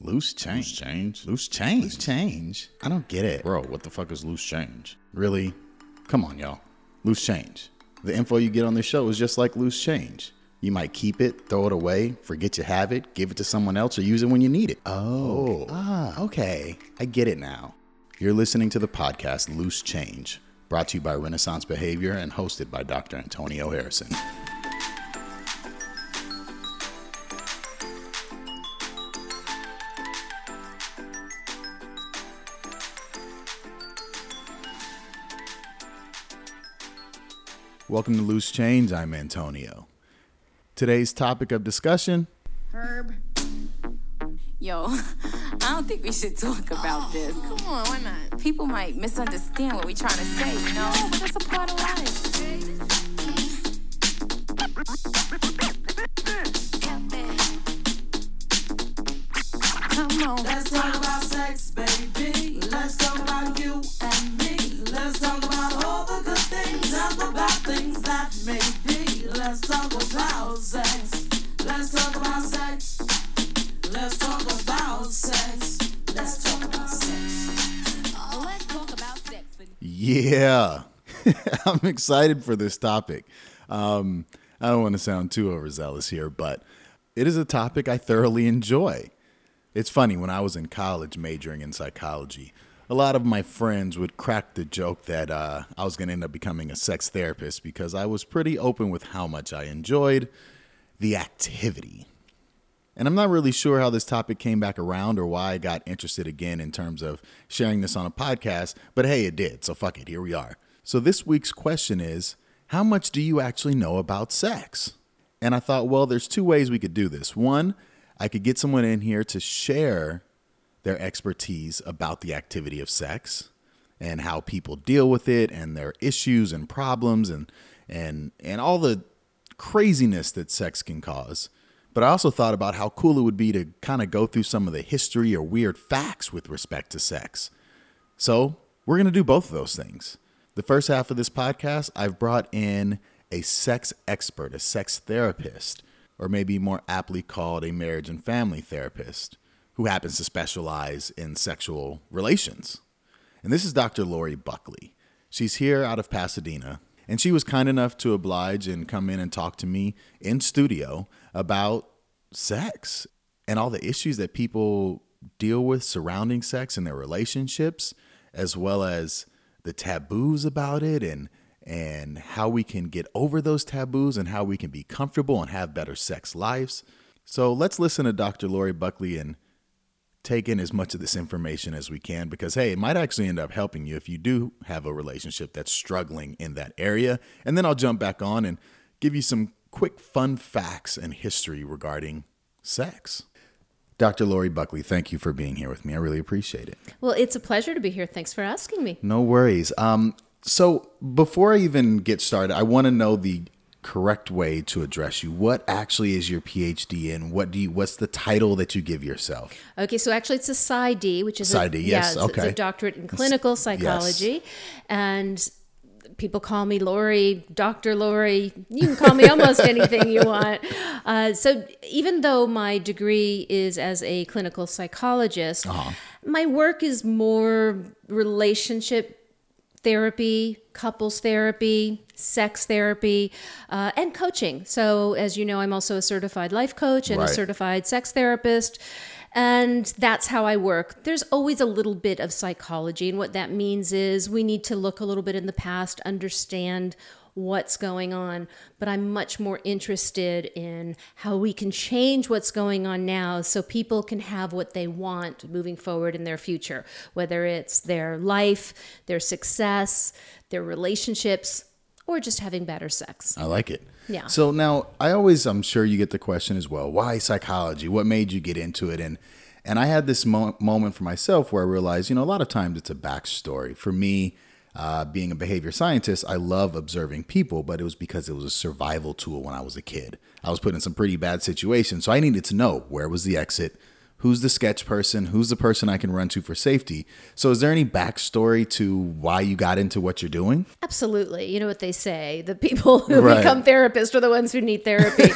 Loose change. Loose change? Loose change. Loose change. I don't get it. Bro, what the fuck is loose change? Really? Come on, y'all. Loose change. The info you get on this show is just like loose change. You might keep it, throw it away, forget you have it, give it to someone else, or use it when you need it. Okay. I get it now. You're listening to the podcast Loose Change, brought to you by Renaissance Behavior and hosted by Dr. Antonio Harrison. Welcome to Loose Change. I'm Antonio. Today's topic of discussion. Herb. Yo, I don't think we should talk about this. Come on, why not? People might misunderstand what we're trying to say, you know? But that's a part of life. Come on. Let's talk about sex, baby. Let's talk about you and me. Let's talk about all the good things and the bad things that may be. Let's talk about sex. Let's talk about sex. Let's talk about sex. Let's talk about sex. Oh, let's talk about sex. Yeah, I'm excited for this topic. I don't want to sound too overzealous here, but it is a topic I thoroughly enjoy. It's funny, when I was in college majoring in psychology, a lot of my friends would crack the joke that I was going to end up becoming a sex therapist because I was pretty open with how much I enjoyed the activity. And I'm not really sure how this topic came back around or why I got interested again in terms of sharing this on a podcast, but hey, it did. So fuck it, here we are. So this week's question is, how much do you actually know about sex? And I thought, well, there's two ways we could do this. One, I could get someone in here to share their expertise about the activity of sex and how people deal with it and their issues and problems and all the craziness that sex can cause. But I also thought about how cool it would be to kind of go through some of the history or weird facts with respect to sex. So we're going to do both of those things. The first half of this podcast, I've brought in a sex expert, a sex therapist, or maybe more aptly called a marriage and family therapist, who happens to specialize in sexual relations. And this is Dr. Lori Buckley. She's here out of Pasadena, and she was kind enough to oblige and come in and talk to me in studio about sex and all the issues that people deal with surrounding sex and their relationships, as well as the taboos about it and how we can get over those taboos and how we can be comfortable and have better sex lives. So let's listen to Dr. Lori Buckley and take in as much of this information as we can, because, hey, it might actually end up helping you if you do have a relationship that's struggling in that area. And then I'll jump back on and give you some quick fun facts and history regarding sex. Dr. Lori Buckley, thank you for being here with me. I really appreciate it. Well, it's a pleasure to be here. Thanks for asking me. No worries. So before I even get started, I want to know the correct way to address you. What actually is your PhD in? What's the title that you give yourself? Okay, so actually it's a PsyD, which is PsyD, yes, it's okay. a doctorate in clinical psychology. Yes. And people call me Lori, Dr. Lori. You can call me almost anything you want. So even though my degree is as a clinical psychologist, my work is more relationship therapy, couples therapy, sex therapy, and coaching. So as you know, I'm also a certified life coach and a certified sex therapist. And that's how I work. There's always a little bit of psychology. And what that means is we need to look a little bit in the past, understand what's going on. But I'm much more interested in how we can change what's going on now so people can have what they want moving forward in their future, whether it's their life, their success, their relationships, or just having better sex. I like it. Yeah. So now I'm sure you get the question as well, why psychology? What made you get into it? And I had this moment for myself where I realized, a lot of times it's a backstory. For me, being a behavior scientist, I love observing people, but it was because it was a survival tool when I was a kid. I was put in some pretty bad situations, so I needed to know where was the exit, who's the sketch person, who's the person I can run to for safety. So is there any backstory to why you got into what you're doing? Absolutely. You know what they say, the people who Right. become therapists are the ones who need therapy.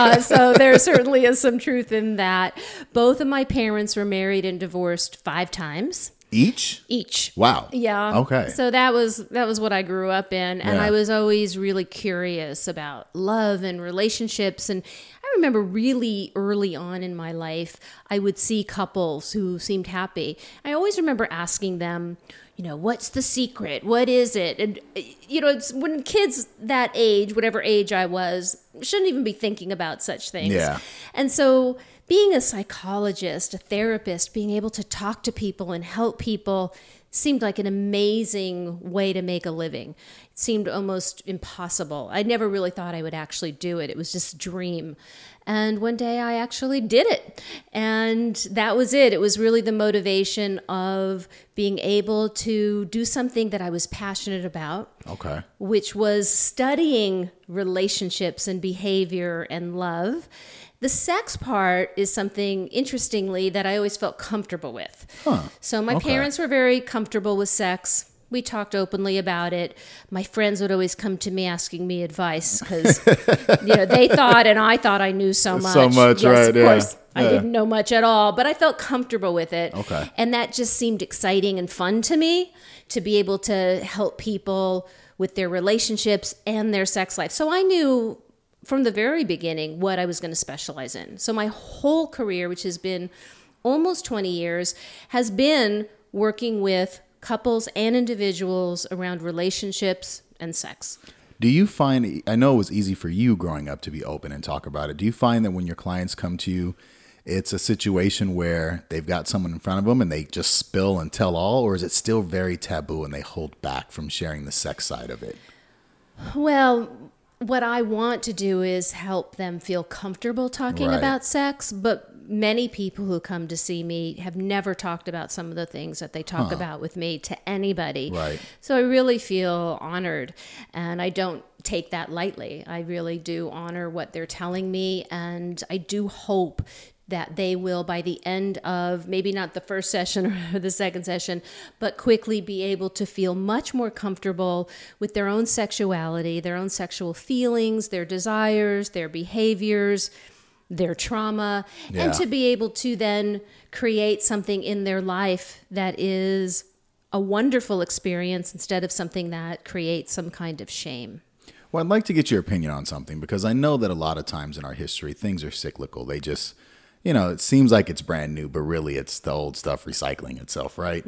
So there certainly is some truth in that. Both of my parents were married and divorced 5 times. Each. Wow. Yeah. Okay. So that was what I grew up in, and Yeah. I was always really curious about love and relationships. And I remember really early on in my life, I would see couples who seemed happy. I always remember asking them, what's the secret? What is it? And it's when kids that age, whatever age I was, shouldn't even be thinking about such things. Yeah. And so being a psychologist, a therapist, being able to talk to people and help people seemed like an amazing way to make a living. It seemed almost impossible. I never really thought I would actually do it. It was just a dream. And one day I actually did it. And that was it. It was really the motivation of being able to do something that I was passionate about. Okay. Which was studying relationships and behavior and love. The sex part is something, interestingly, that I always felt comfortable with. So my parents were very comfortable with sex. We talked openly about it. My friends would always come to me asking me advice because, they thought and I thought I knew so much. So much, yes, right, of yeah. course, I Yeah. didn't know much at all, but I felt comfortable with it. Okay. And that just seemed exciting and fun to me to be able to help people with their relationships and their sex life. So I knew from the very beginning what I was going to specialize in. So my whole career, which has been almost 20 years, has been working with couples and individuals around relationships and sex. Do you find, I know it was easy for you growing up to be open and talk about it. Do you find that when your clients come to you, it's a situation where they've got someone in front of them and they just spill and tell all, or is it still very taboo and they hold back from sharing the sex side of it? Well, what I want to do is help them feel comfortable talking Right. about sex, but many people who come to see me have never talked about some of the things that they talk about with me to anybody. Right. So I really feel honored, and I don't take that lightly. I really do honor what they're telling me, and I do hope that they will, by the end of maybe not the first session or the second session, but quickly be able to feel much more comfortable with their own sexuality, their own sexual feelings, their desires, their behaviors, their trauma, and to be able to then create something in their life that is a wonderful experience instead of something that creates some kind of shame. Well, I'd like to get your opinion on something because I know that a lot of times in our history, things are cyclical. They just, it seems like it's brand new, but really it's the old stuff recycling itself, right?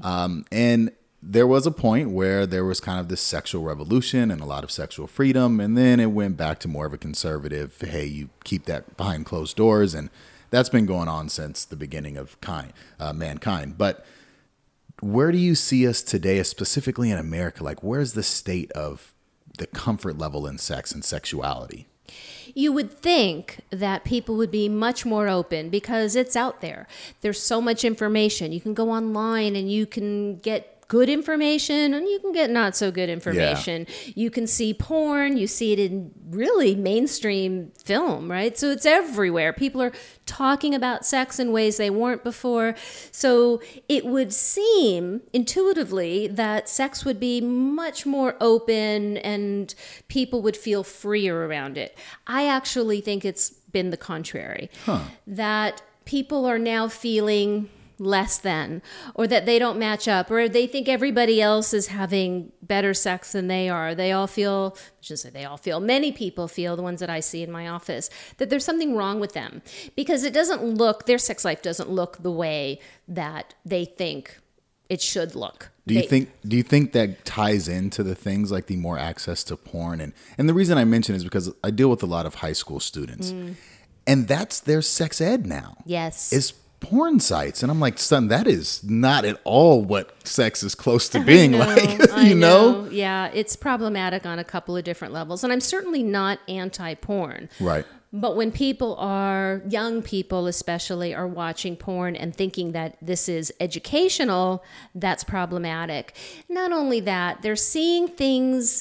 And there was a point where there was kind of this sexual revolution and a lot of sexual freedom. And then it went back to more of a conservative, hey, you keep that behind closed doors. And that's been going on since the beginning of mankind. But where do you see us today, specifically in America? Like, where's the state of the comfort level in sex and sexuality? You would think that people would be much more open because it's out there. There's so much information. You can go online and you can get good information and you can get not so good information. You can see porn, you see it in really mainstream film, right? So it's everywhere. People are talking about sex in ways they weren't before. So it would seem intuitively that sex would be much more open and people would feel freer around it. I actually think it's been the contrary. That people are now feeling less than, or that they don't match up, or they think everybody else is having better sex than they are. They all feel, I shouldn't say they all feel, many people feel, the ones that I see in my office, that there's something wrong with them because it doesn't look, their sex life doesn't look the way that they think it should look. Do you think that ties into the things like the more access to porn? And the reason I mention is because I deal with a lot of high school students and that's their sex ed now. Yes. Is porn sites. And I'm like, son, that is not at all what sex is close to being like, I know? Yeah, it's problematic on a couple of different levels. And I'm certainly not anti-porn. Right. But when young people especially, are watching porn and thinking that this is educational, that's problematic. Not only that, they're seeing things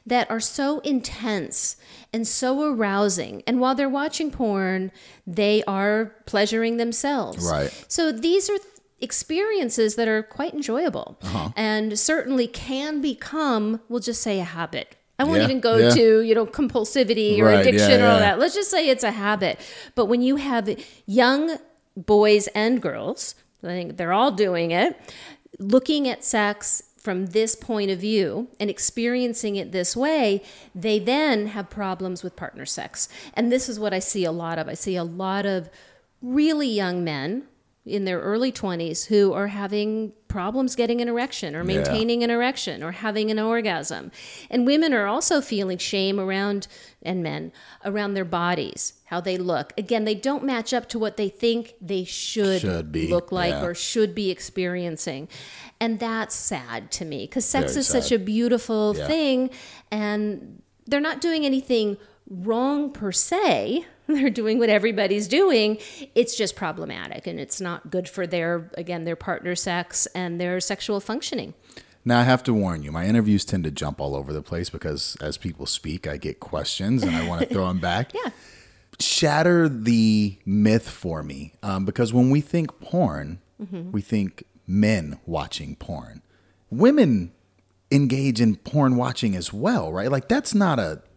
that are so intense and so arousing. And while they're watching porn, they are pleasuring themselves. Right. So these are experiences that are quite enjoyable and certainly can become, we'll just say, a habit. I won't Yeah, even go yeah. to, compulsivity or Right, addiction yeah, or all yeah. that. Let's just say it's a habit. But when you have young boys and girls, I think they're all doing it, looking at sex from this point of view and experiencing it this way, they then have problems with partner sex. And this is what I see a lot of. I see a lot of really young men in their early 20s who are having problems getting an erection or maintaining an erection or having an orgasm. And women are also feeling shame around, and men, around their bodies, how they look. Again, they don't match up to what they think they should be, look like yeah. or should be experiencing. And that's sad to me because sex Very is such sad. a beautiful Yeah. thing, and they're not doing anything wrong per se. They're doing what everybody's doing. It's just problematic, and it's not good for their partner sex and their sexual functioning. Now, I have to warn you, my interviews tend to jump all over the place because as people speak, I get questions and I want to throw them back. Yeah. Shatter the myth for me, because when we think porn, we think men watching porn. Women engage in porn watching as well, right? Like that's not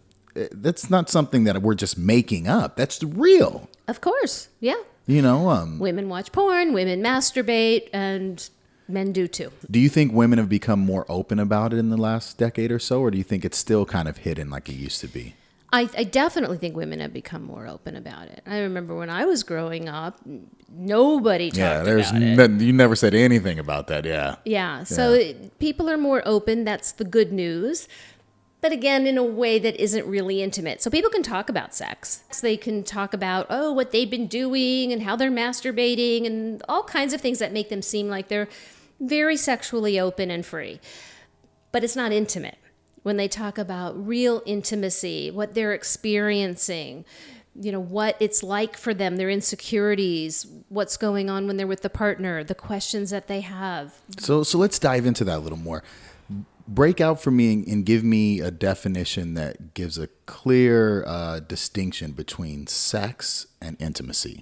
something that we're just making up. That's real. Of course. Yeah. Women watch porn, women masturbate, and men do too. Do you think women have become more open about it in the last decade or so, or do you think it's still kind of hidden like it used to be? I definitely think women have become more open about it. I remember when I was growing up, nobody talked about it. You never said anything about that. Yeah. Yeah. So people are more open. That's the good news. But again, in a way that isn't really intimate. So people can talk about sex. They can talk about, what they've been doing and how they're masturbating and all kinds of things that make them seem like they're very sexually open and free. But it's not intimate. When they talk about real intimacy, what they're experiencing, what it's like for them, their insecurities, what's going on when they're with the partner, the questions that they have. So let's dive into that a little more. Break out for me and give me a definition that gives a clear distinction between sex and intimacy.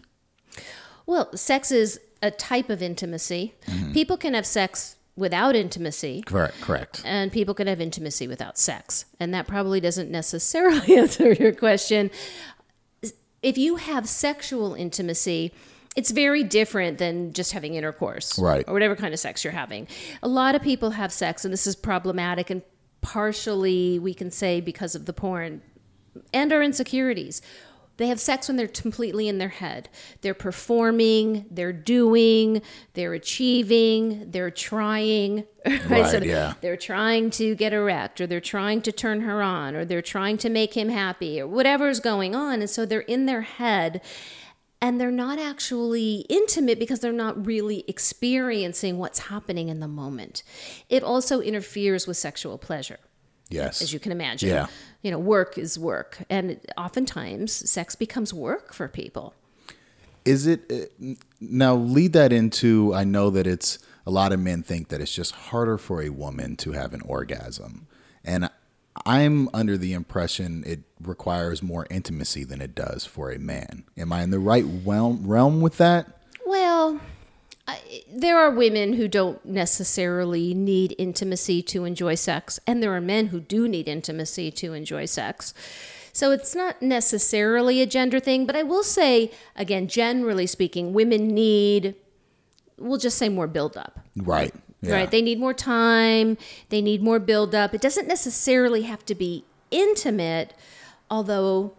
Well, sex is a type of intimacy. Mm-hmm. People can have sex without intimacy. Correct. And people can have intimacy without sex. And that probably doesn't necessarily answer your question. If you have sexual intimacy, it's very different than just having intercourse, right? Or whatever kind of sex you're having. A lot of people have sex, and this is problematic, and partially we can say because of the porn and our insecurities. They have sex when they're completely in their head. They're performing, they're doing, they're achieving, they're trying. Right? So they're trying to get erect, or they're trying to turn her on, or they're trying to make him happy, or whatever's going on. And so they're in their head. And they're not actually intimate because they're not really experiencing what's happening in the moment. It also interferes with sexual pleasure. Yes. As you can imagine. Yeah. Work is work. And oftentimes sex becomes work for people. Is it, now lead that into, I know that it's, a lot of men think that it's just harder for a woman to have an orgasm. And I'm under the impression it requires more intimacy than it does for a man. Am I in the right realm with that? Well, there are women who don't necessarily need intimacy to enjoy sex, and there are men who do need intimacy to enjoy sex. So it's not necessarily a gender thing, but I will say, again, generally speaking, women need, we'll just say, more buildup. Right. Yeah. Right. They need more time. They need more buildup. It doesn't necessarily have to be intimate, although,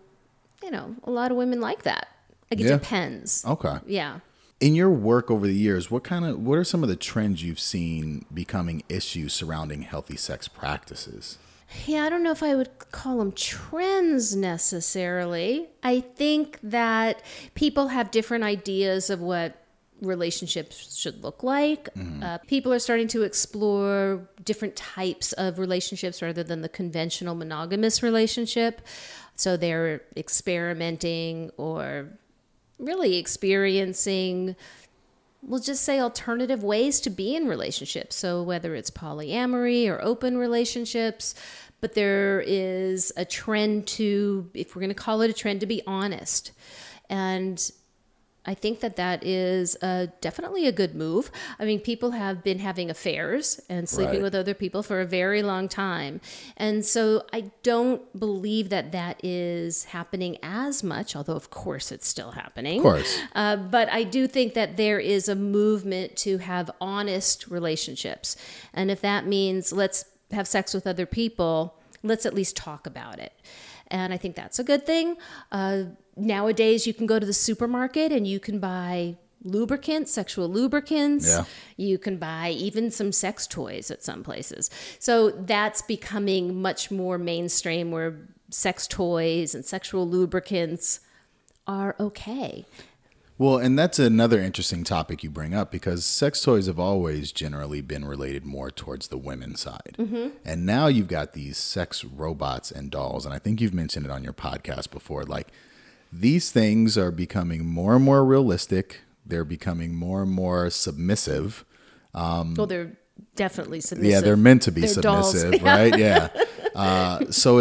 a lot of women like that. Like it depends. Okay. Yeah. In your work over the years, what are some of the trends you've seen becoming issues surrounding healthy sex practices? Yeah, I don't know if I would call them trends necessarily. I think that people have different ideas of what relationships should look like. Mm-hmm. People are starting to explore different types of relationships rather than the conventional monogamous relationship. So they're experimenting or really experiencing we'll just say alternative ways to be in relationships. So whether it's polyamory or open relationships, but there is a trend to, if we're going to call it a trend, to be honest. And I think that is definitely a good move. I mean, people have been having affairs and sleeping with other people for a very long time. And so I don't believe that is happening as much, although of course it's still happening. Of course. But I do think that there is a movement to have honest relationships. And if that means let's have sex with other people, let's at least talk about it. And I think that's a good thing. Nowadays, you can go to the supermarket and you can buy lubricants, sexual lubricants. Yeah. You can buy even some sex toys at some places. So that's becoming much more mainstream, where sex toys and sexual lubricants are okay. Well, and that's another interesting topic you bring up, because sex toys have always generally been related more towards the women's side. Mm-hmm. And now you've got these sex robots and dolls. And I think you've mentioned it on your podcast before. Like, these things are becoming more and more realistic. They're becoming more and more submissive. Well, they're definitely submissive. Yeah, they're meant to be They're submissive, dolls. right? Yeah. So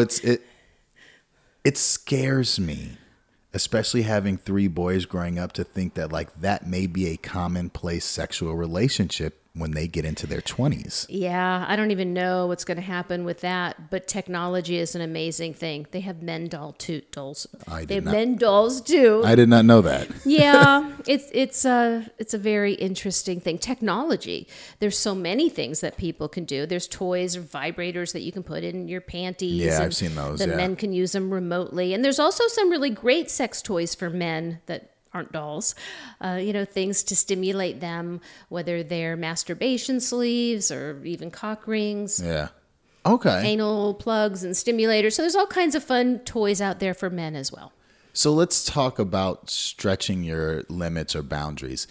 it scares me, especially having 3 boys growing up, to think that like that may be a commonplace sexual relationship when they get into their 20s. Yeah, I don't even know what's going to happen with that. But technology is an amazing thing. They have men dolls. They have men dolls too. I did not know that. Yeah, it's a very interesting thing. Technology. There's so many things that people can do. There's toys or vibrators that you can put in your panties. Yeah, and I've seen those. The yeah. men can use them remotely. And there's also some really great sex toys for men that aren't dolls, things to stimulate them, whether they're masturbation sleeves or even cock rings, Yeah. Okay. anal plugs and stimulators. So there's all kinds of fun toys out there for men as well. So let's talk about stretching your limits or boundaries.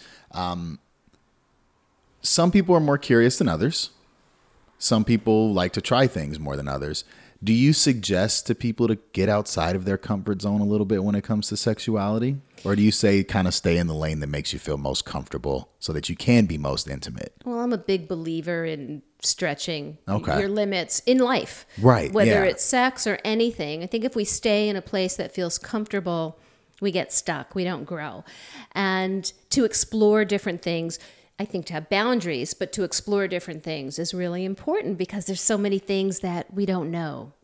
Some people are more curious than others. Some people like to try things more than others. Do you suggest to people to get outside of their comfort zone a little bit when it comes to sexuality? Or do you say kind of stay in the lane that makes you feel most comfortable so that you can be most intimate? Well, I'm a big believer in stretching Okay. your limits in life. Right, Whether yeah. it's sex or anything. I think if we stay in a place that feels comfortable, we get stuck. We don't grow. And to explore different things, I think to have boundaries, but to explore different things is really important, because there's so many things that we don't know.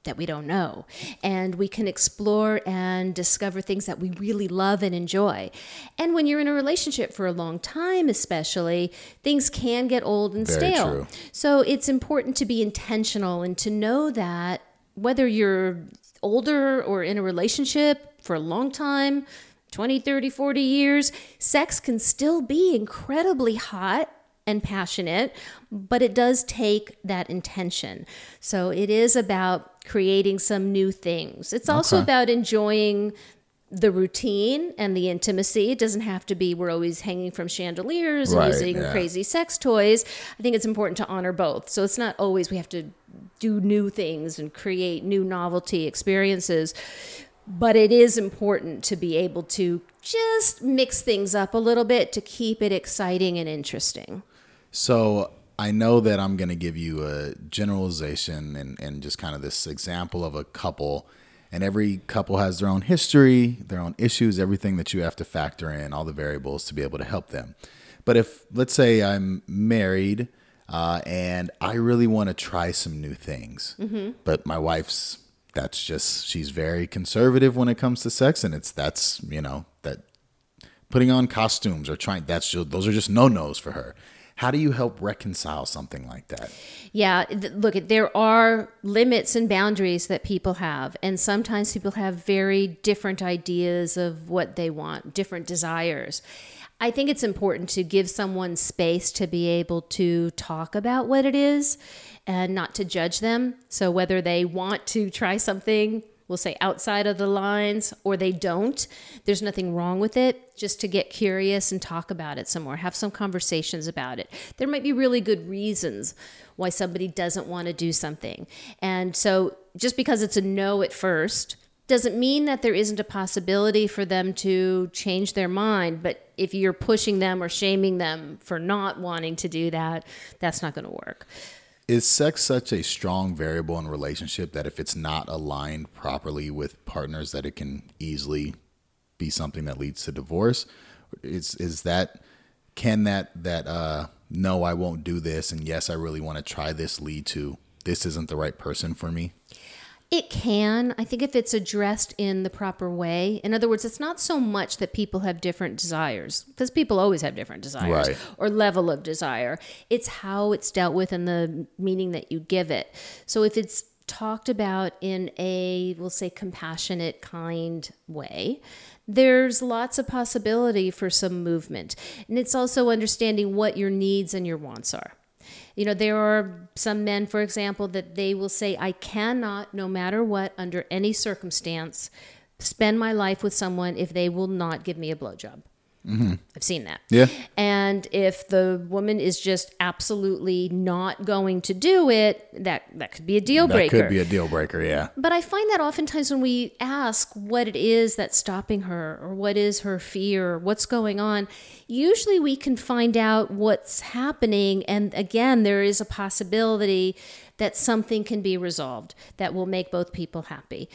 And we can explore and discover things that we really love and enjoy. And when you're in a relationship for a long time, especially, things can get old and Very stale. true. So it's important to be intentional and to know that whether you're older or in a relationship for a long time, 20, 30, 40 years, sex can still be incredibly hot and passionate, but it does take that intention. So it is about creating some new things. It's also Okay. about enjoying the routine and the intimacy. It doesn't have to be we're always hanging from chandeliers and Right, using yeah. crazy sex toys. I think it's important to honor both. So it's not always we have to do new things and create new novelty experiences. But it is important to be able to just mix things up a little bit to keep it exciting and interesting. So I know that I'm going to give you a generalization and just kind of this example of a couple. And every couple has their own history, their own issues, everything that you have to factor in, all the variables to be able to help them. But if, let's say I'm married and I really want to try some new things, but my wife's, she's very conservative when it comes to sex. And that putting on costumes or those are just no-nos for her. How do you help reconcile something like that? Yeah, look, there are limits and boundaries that people have. And sometimes people have very different ideas of what they want, different desires. I think it's important to give someone space to be able to talk about what it is and not to judge them. So whether they want to try something, we'll say outside of the lines, or they don't, there's nothing wrong with it. Just to get curious and talk about it some more, have some conversations about it. There might be really good reasons why somebody doesn't want to do something. And so just because it's a no at first Doesn't mean that there isn't a possibility for them to change their mind, but if you're pushing them or shaming them for not wanting to do that, that's not going to work. Is sex such a strong variable in a relationship that if it's not aligned properly with partners, that it can easily be something that leads to divorce? Can that no, I won't do this, and yes, I really want to try this, lead to this isn't the right person for me? It can. I think if it's addressed in the proper way. In other words, it's not so much that people have different desires, because people always have different desires, right, or level of desire. It's how it's dealt with and the meaning that you give it. So if it's talked about in a, we'll say, compassionate, kind way, there's lots of possibility for some movement. And it's also understanding what your needs and your wants are. You know, there are some men, for example, that they will say, I cannot, no matter what, under any circumstance, spend my life with someone if they will not give me a blowjob. Mm-hmm. I've seen that. Yeah. And if the woman is just absolutely not going to do it, that could be a deal breaker. That could be a deal breaker, yeah. But I find that oftentimes when we ask what it is that's stopping her, or what is her fear, or what's going on, usually we can find out what's happening. And again, there is a possibility that something can be resolved that will make both people happy.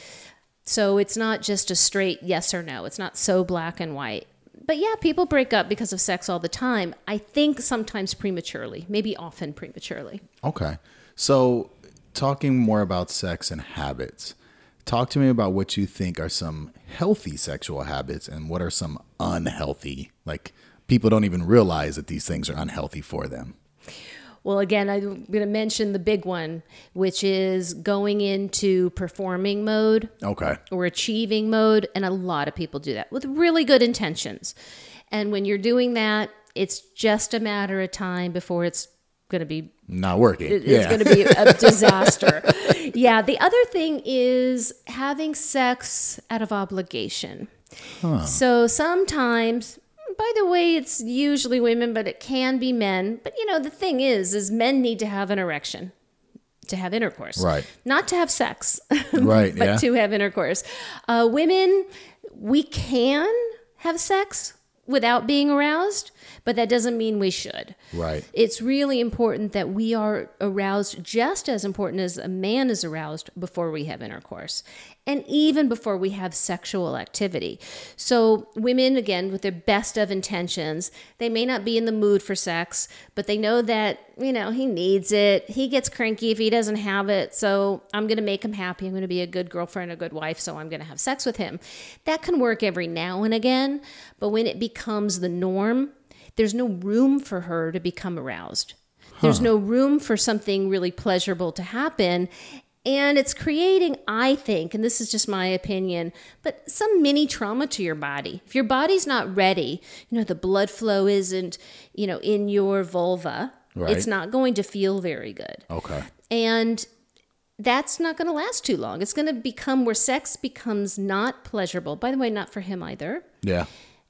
So it's not just a straight yes or no. It's not so black and white. But yeah, people break up because of sex all the time. I think sometimes prematurely, maybe often prematurely. Okay. So talking more about sex and habits, talk to me about what you think are some healthy sexual habits and what are some unhealthy, like people don't even realize that these things are unhealthy for them. Well, again, I'm going to mention the big one, which is going into performing mode, okay, or achieving mode. And a lot of people do that with really good intentions. And when you're doing that, it's just a matter of time before it's going to be not working. It's going to be a disaster. Yeah. The other thing is having sex out of obligation. Huh. So sometimes, by the way, it's usually women, but it can be men. But, you know, the thing is men need to have an erection to have intercourse. Right. Not to have sex. Right, but yeah. to have intercourse. Women, we can have sex without being aroused, but that doesn't mean we should. Right. It's really important that we are aroused, just as important as a man is aroused before we have intercourse, and even before we have sexual activity. So women, again, with their best of intentions, they may not be in the mood for sex, but they know that, you know, he needs it. He gets cranky if he doesn't have it. So I'm going to make him happy. I'm going to be a good girlfriend, a good wife. So I'm going to have sex with him. That can work every now and again. But when it becomes the norm, there's no room for her to become aroused. There's no room for something really pleasurable to happen. And it's creating, I think, and this is just my opinion, but some mini trauma to your body. If your body's not ready, you know, the blood flow isn't, you know, in your vulva, right, it's not going to feel very good. Okay. And that's not going to last too long. It's going to become where sex becomes not pleasurable. By the way, not for him either. Yeah.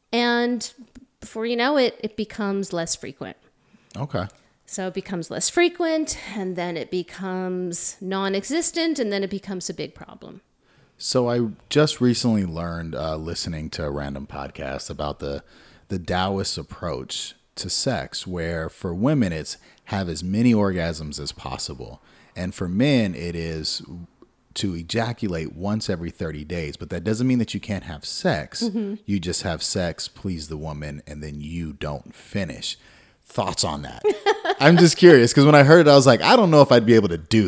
And before you know it, it becomes less frequent. Okay. So it becomes less frequent, and then it becomes non-existent, and then it becomes a big problem. So I just recently learned, listening to a random podcast, about the Taoist approach to sex, where for women it's have as many orgasms as possible. And for men, it is to ejaculate once every 30 days. But that doesn't mean that you can't have sex. Mm-hmm. You just have sex, please the woman, and then you don't finish. Thoughts on that? I'm just curious, because when I heard it, I was like, I don't know if I'd be able to do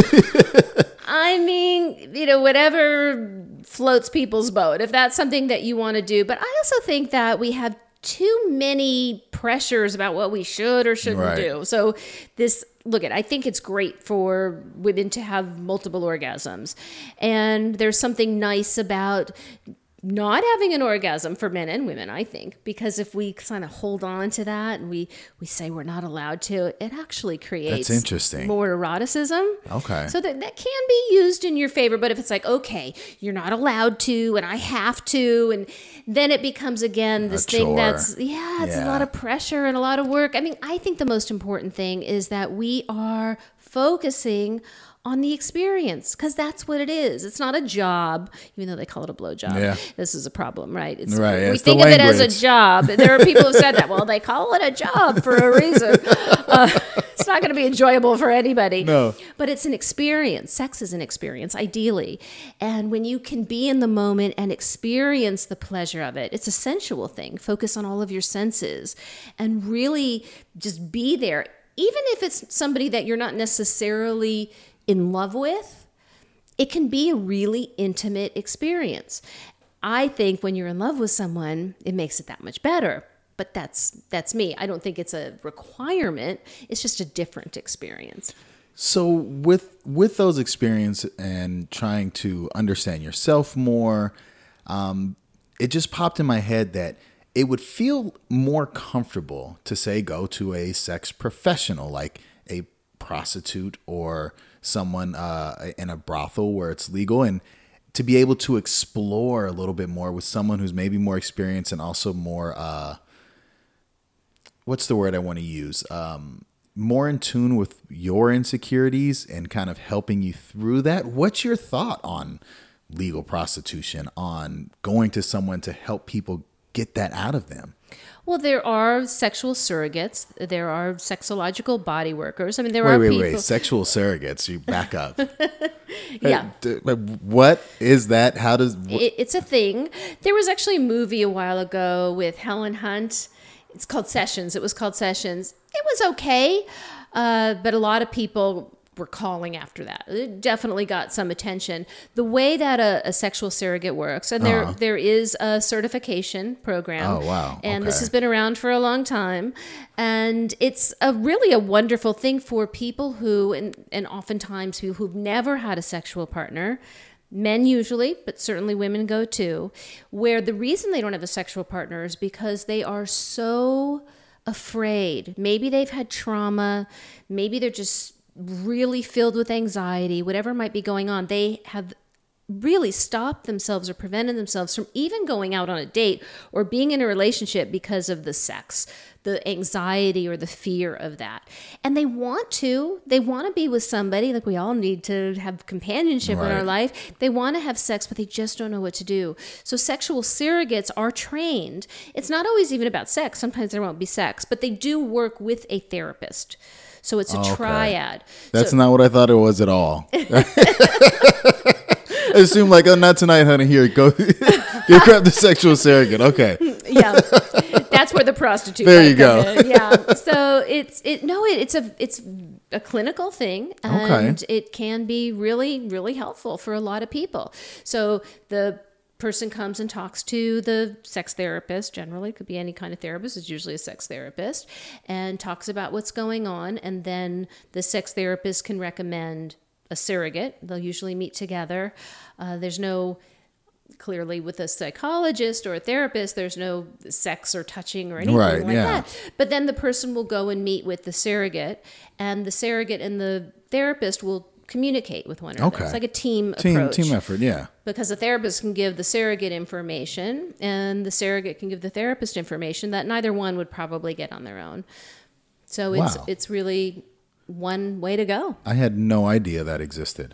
that. I mean, you know, whatever floats people's boat, if that's something that you want to do. But I also think that we have too many pressures about what we should or shouldn't do. So I think it's great for women to have multiple orgasms. And there's something nice about not having an orgasm for men and women, I think, because if we kind of hold on to that and we say we're not allowed to, it actually creates That's interesting. More eroticism. Okay. So that can be used in your favor. But if it's like, okay, you're not allowed to and I have to, and then it becomes, again, this thing that's, it's a lot of pressure and a lot of work. I mean, I think the most important thing is that we are focusing on the experience, because that's what it is. It's not a job, even though they call it a blowjob. Yeah. This is a problem, right? Right, We it's the think of it as a language. job. There are people who said that. Well, they call it a job for a reason. It's not going to be enjoyable for anybody. No. But it's an experience. Sex is an experience, ideally. And when you can be in the moment and experience the pleasure of it, it's a sensual thing. Focus on all of your senses and really just be there. Even if it's somebody that you're not necessarily in love with, it can be a really intimate experience. I think when you're in love with someone, it makes it that much better. But that's me. I don't think it's a requirement. It's just a different experience. So with those experiences and trying to understand yourself more, it just popped in my head that it would feel more comfortable to say go to a sex professional like a prostitute or someone in a brothel where it's legal, and to be able to explore a little bit more with someone who's maybe more experienced and also more what's the word I want to use? More in tune with your insecurities and kind of helping you through that. What's your thought on legal prostitution, on going to someone to help people get that out of them? Well, there are sexual surrogates. There are sexological body workers. I mean, there are people. Wait. Sexual surrogates. You back up. Yeah. What is that? How does... It's a thing. There was actually a movie a while ago with Helen Hunt. It's called Sessions. It was called Sessions. It was okay, but a lot of people were calling after that. It definitely got some attention. The way that a sexual surrogate works, and there is a certification program. Oh, wow. And Okay. this has been around for a long time. And it's really a wonderful thing for people who, and oftentimes people who've never had a sexual partner, men usually, but certainly women go too, where the reason they don't have a sexual partner is because they are so afraid. Maybe they've had trauma. Maybe they're just really filled with anxiety, whatever might be going on. They have really stopped themselves or prevented themselves from even going out on a date or being in a relationship because of the sex, the anxiety or the fear of that. And they want to be with somebody. Like, we all need to have companionship in our Right. life. They want to have sex, but they just don't know what to do. So sexual surrogates are trained. It's not always even about sex. Sometimes there won't be sex, but they do work with a therapist. So it's a Okay. triad. That's So- not what I thought it was at all. I assumed like, oh, not tonight, honey. Here, go grab the sexual surrogate. Okay. Yeah, that's where the prostitute. There might you go. come in. Yeah, so it's a clinical thing, and it can be really, really helpful for a lot of people. So the person comes and talks to the sex therapist. Generally, it could be any kind of therapist. It's usually a sex therapist, and talks about what's going on, and then the sex therapist can recommend a surrogate. They'll usually meet together. There's no, clearly with a psychologist or a therapist, there's no sex or touching or anything Right, like yeah. that. But then the person will go and meet with the surrogate, and the surrogate and the therapist will communicate with one another. Okay. It's like a team approach. Team effort, yeah. Because the therapist can give the surrogate information, and the surrogate can give the therapist information that neither one would probably get on their own. So Wow. it's really one way to go. I had no idea that existed.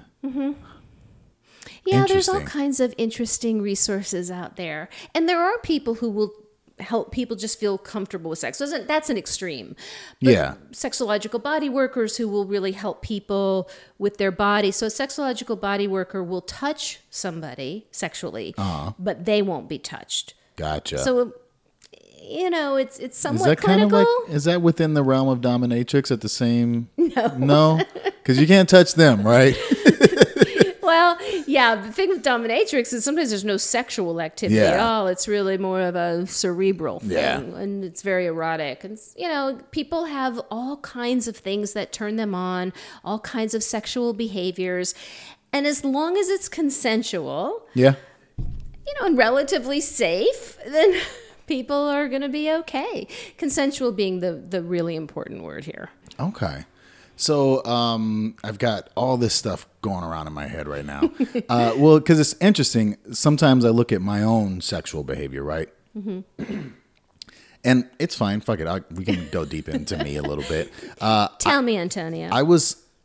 Yeah, there's all Interesting. kinds of interesting resources out there. And there are people who will help people just feel comfortable with sex. So that's an extreme. But Yeah. sexological body workers who will really help people with their body. So a sexological body worker will touch somebody sexually, but they won't be touched. Gotcha. So, it's is somewhat that kind of clinical. like, is that within the realm of dominatrix at the same? No? Because you can't touch them, right? Well, yeah, the thing with dominatrix is sometimes there's no sexual activity at Yeah. all. It's really more of a cerebral thing, Yeah. and it's very erotic. And, people have all kinds of things that turn them on, all kinds of sexual behaviors. And as long as it's consensual, Yeah. and relatively safe, then people are going to be okay. Consensual being the really important word here. Okay. So I've got all this stuff going around in my head right now. Well, because it's interesting. Sometimes I look at my own sexual behavior, right? Mm-hmm. And it's fine. Fuck it. We can go deep into me a little bit. Tell me, Antonio. I was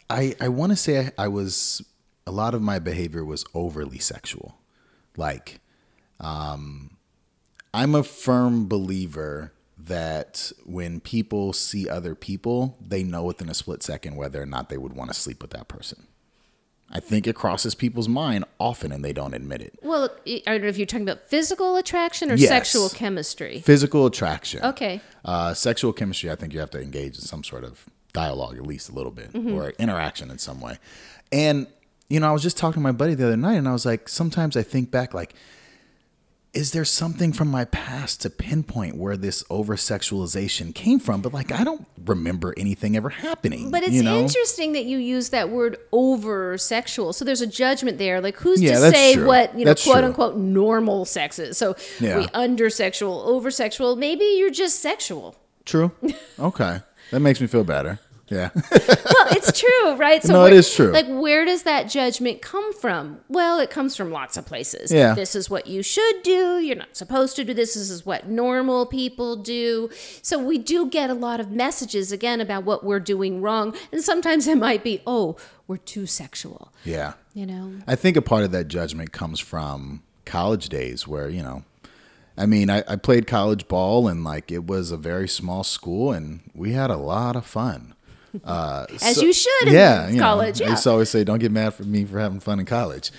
I want to say I was, a lot of my behavior was overly sexual. Like, I'm a firm believer that when people see other people, they know within a split second whether or not they would want to sleep with that person. I think it crosses people's mind often and they don't admit it. Well, I don't know if you're talking about physical attraction or Yes. sexual chemistry. Physical attraction. Okay. Sexual chemistry, I think you have to engage in some sort of dialogue, at least a little bit, or interaction in some way. And, you know, I was just talking to my buddy the other night and I was like, sometimes I think back, like, is there something from my past to pinpoint where this over-sexualization came from? But, like, I don't remember anything ever happening. But it's interesting that you use that word over-sexual. So there's a judgment there. Like, who's Yeah, to that's say true. what, That's true. quote-unquote, normal sex is? So Yeah. we under-sexual, over-sexual. Maybe you're just sexual. True. Okay. That makes me feel better. Yeah. Well, it's true, right? So No, it is true. Like, where does that judgment come from? Well, it comes from lots of places. Yeah. This is what you should do. You're not supposed to do this. This is what normal people do. So we do get a lot of messages, again, about what we're doing wrong. And sometimes it might be, oh, we're too sexual, Yeah. you know? I think a part of that judgment comes from college days where, you know, I mean, I played college ball and, like, it was a very small school and we had a lot of fun. As you should in you college, know, I yeah. used to always say, don't get mad for me for having fun in college.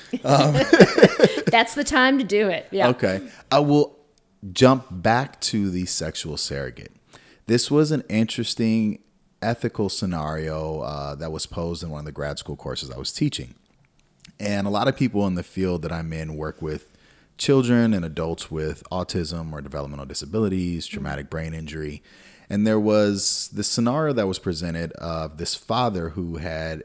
That's the time to do it. Yeah. Okay. I will jump back to the sexual surrogate. This was an interesting ethical scenario that was posed in one of the grad school courses I was teaching. And a lot of people in the field that I'm in work with children and adults with autism or developmental disabilities, traumatic brain injury. And there was this scenario that was presented of this father who had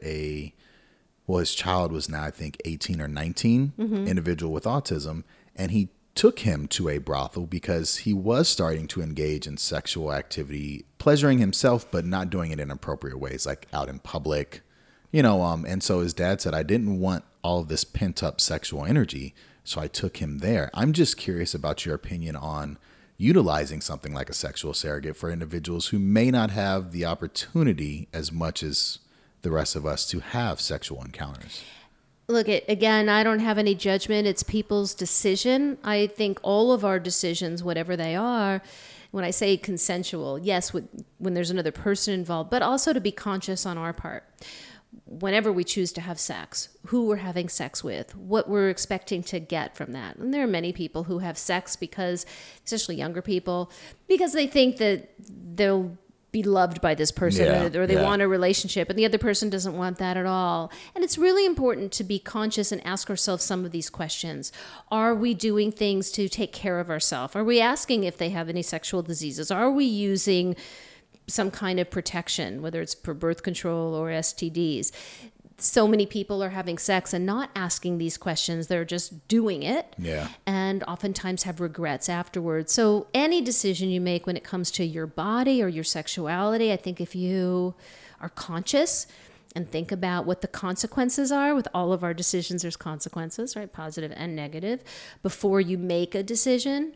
his child was now, I think, 18 or 19, individual with autism. And he took him to a brothel because he was starting to engage in sexual activity, pleasuring himself, but not doing it in appropriate ways, like out in public, you know. And so his dad said, I didn't want all of this pent up sexual energy, so I took him there. I'm just curious about your opinion on utilizing something like a sexual surrogate for individuals who may not have the opportunity as much as the rest of us to have sexual encounters. Look, again, I don't have any judgment. It's people's decision. I think all of our decisions, whatever they are, when I say consensual, yes, when there's another person involved, but also to be conscious on our part. Whenever we choose to have sex, who we're having sex with, what we're expecting to get from that. And there are many people who have sex because, especially younger people, because they think that they'll be loved by this person or they want a relationship, and the other person doesn't want that at all. And it's really important to be conscious and ask ourselves some of these questions. Are we doing things to take care of ourselves? Are we asking if they have any sexual diseases? Are we using some kind of protection, whether it's for birth control or STDs? So many people are having sex and not asking these questions. They're just doing it. Yeah. And oftentimes have regrets afterwards. So any decision you make when it comes to your body or your sexuality, I think if you are conscious and think about what the consequences are, with all of our decisions, there's consequences, right? Positive and negative. Before you make a decision,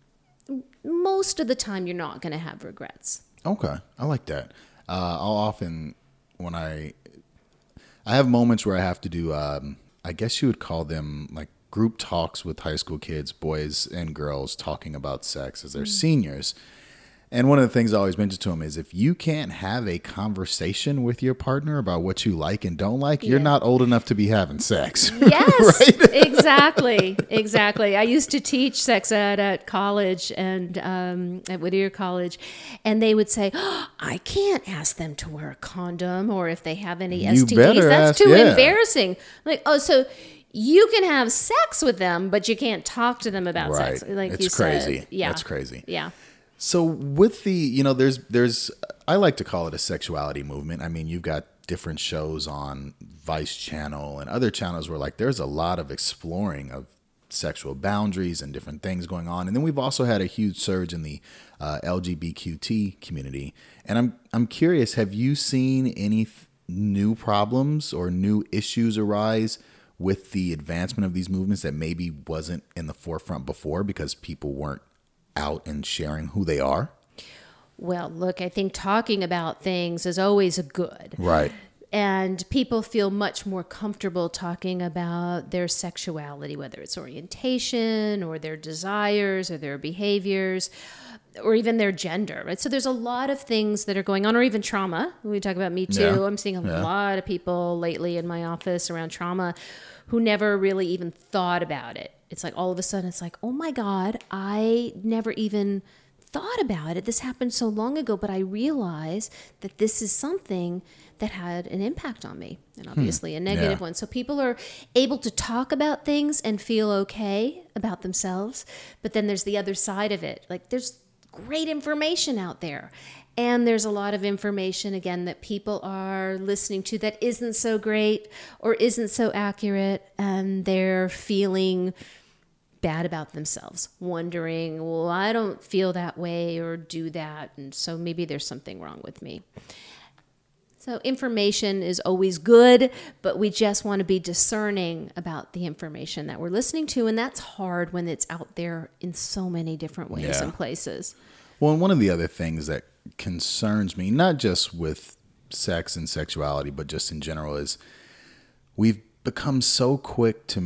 most of the time you're not going to have regrets. Okay, I like that. I'll often, when I have moments where I have to do, I guess you would call them like group talks with high school kids, boys and girls, talking about sex as they're seniors. And one of the things I always mention to them is if you can't have a conversation with your partner about what you like and don't like, you're not old enough to be having sex. Yes, exactly. I used to teach sex ed at college and at Whittier College, and they would say, oh, I can't ask them to wear a condom or if they have any You STDs. better That's ask, too yeah. embarrassing. Like, oh, so you can have sex with them, but you can't talk to them about Right. sex. Like It's you crazy. said. Yeah. That's crazy. Yeah. So with the, you know, there's I like to call it a sexuality movement. I mean, you've got different shows on Vice Channel and other channels where like there's a lot of exploring of sexual boundaries and different things going on. And then we've also had a huge surge in the LGBTQ community. And I'm curious, have you seen any new problems or new issues arise with the advancement of these movements that maybe wasn't in the forefront before because people weren't out and sharing who they are? Well, look, I think talking about things is always a good. Right. And people feel much more comfortable talking about their sexuality, whether it's orientation or their desires or their behaviors or even their gender, right? So there's a lot of things that are going on, or even trauma. When we talk about Me Too, Yeah. I'm seeing a lot of people lately in my office around trauma who never really even thought about it. It's like all of a sudden it's like, oh my God, I never even thought about it. This happened so long ago, but I realize that this is something that had an impact on me, and obviously a negative one. So people are able to talk about things and feel okay about themselves, but then there's the other side of it. Like there's great information out there, and there's a lot of information, again, that people are listening to that isn't so great or isn't so accurate, and they're feeling bad about themselves, wondering, well, I don't feel that way or do that, and so maybe there's something wrong with me. So information is always good, but we just want to be discerning about the information that we're listening to, and that's hard when it's out there in so many different ways and places. Well, and one of the other things that concerns me, not just with sex and sexuality, but just in general, is we've become so quick to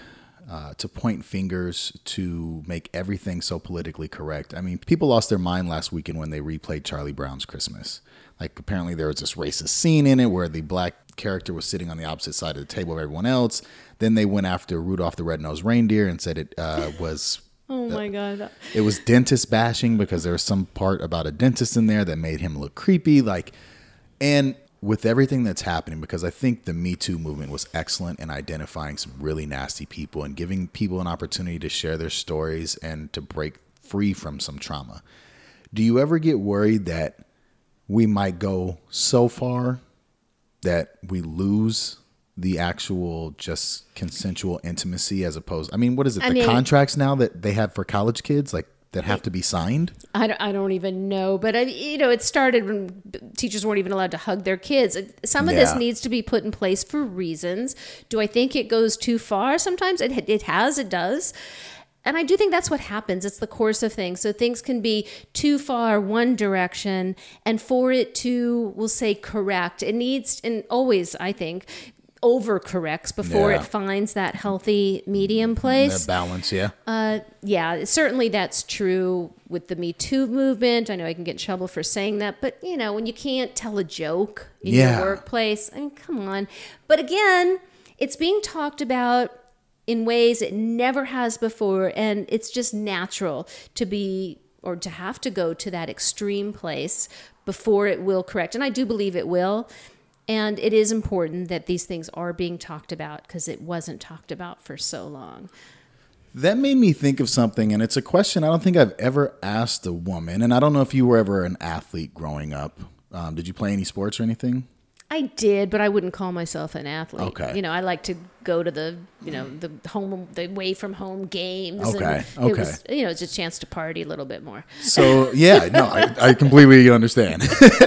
point fingers, to make everything so politically correct. I mean, people lost their mind last weekend when they replayed Charlie Brown's Christmas. Like, apparently there was this racist scene in it where the black character was sitting on the opposite side of the table of everyone else. Then they went after Rudolph the Red-Nosed Reindeer and said it was... Oh my God. It was dentist bashing because there was some part about a dentist in there that made him look creepy. And with everything that's happening, because I think the Me Too movement was excellent in identifying some really nasty people and giving people an opportunity to share their stories and to break free from some trauma. Do you ever get worried that we might go so far that we lose the actual just consensual intimacy as opposed... I mean, what is it? The contracts now that they have for college kids, like that have to be signed? I don't even know, but it started when teachers weren't even allowed to hug their kids. Some of this needs to be put in place for reasons. Do I think it goes too far? Sometimes it does. And I do think that's what happens. It's the course of things. So things can be too far one direction, and for it to, we'll say, correct, it needs, and always, I think, overcorrects before it finds that healthy medium place. That balance, Yeah, certainly that's true with the Me Too movement. I know I can get in trouble for saying that, but when you can't tell a joke in your workplace, I mean, come on. But again, it's being talked about in ways it never has before, and it's just natural to be, or to have to go to that extreme place before it will correct. And I do believe it will. And it is important that these things are being talked about, because it wasn't talked about for so long. That made me think of something, and it's a question I don't think I've ever asked a woman. And I don't know if you were ever an athlete growing up. Did you play any sports or anything? I did, but I wouldn't call myself an athlete. Okay. I like to go to the away from home games. Okay. And it was, it's a chance to party a little bit more. So, I completely understand.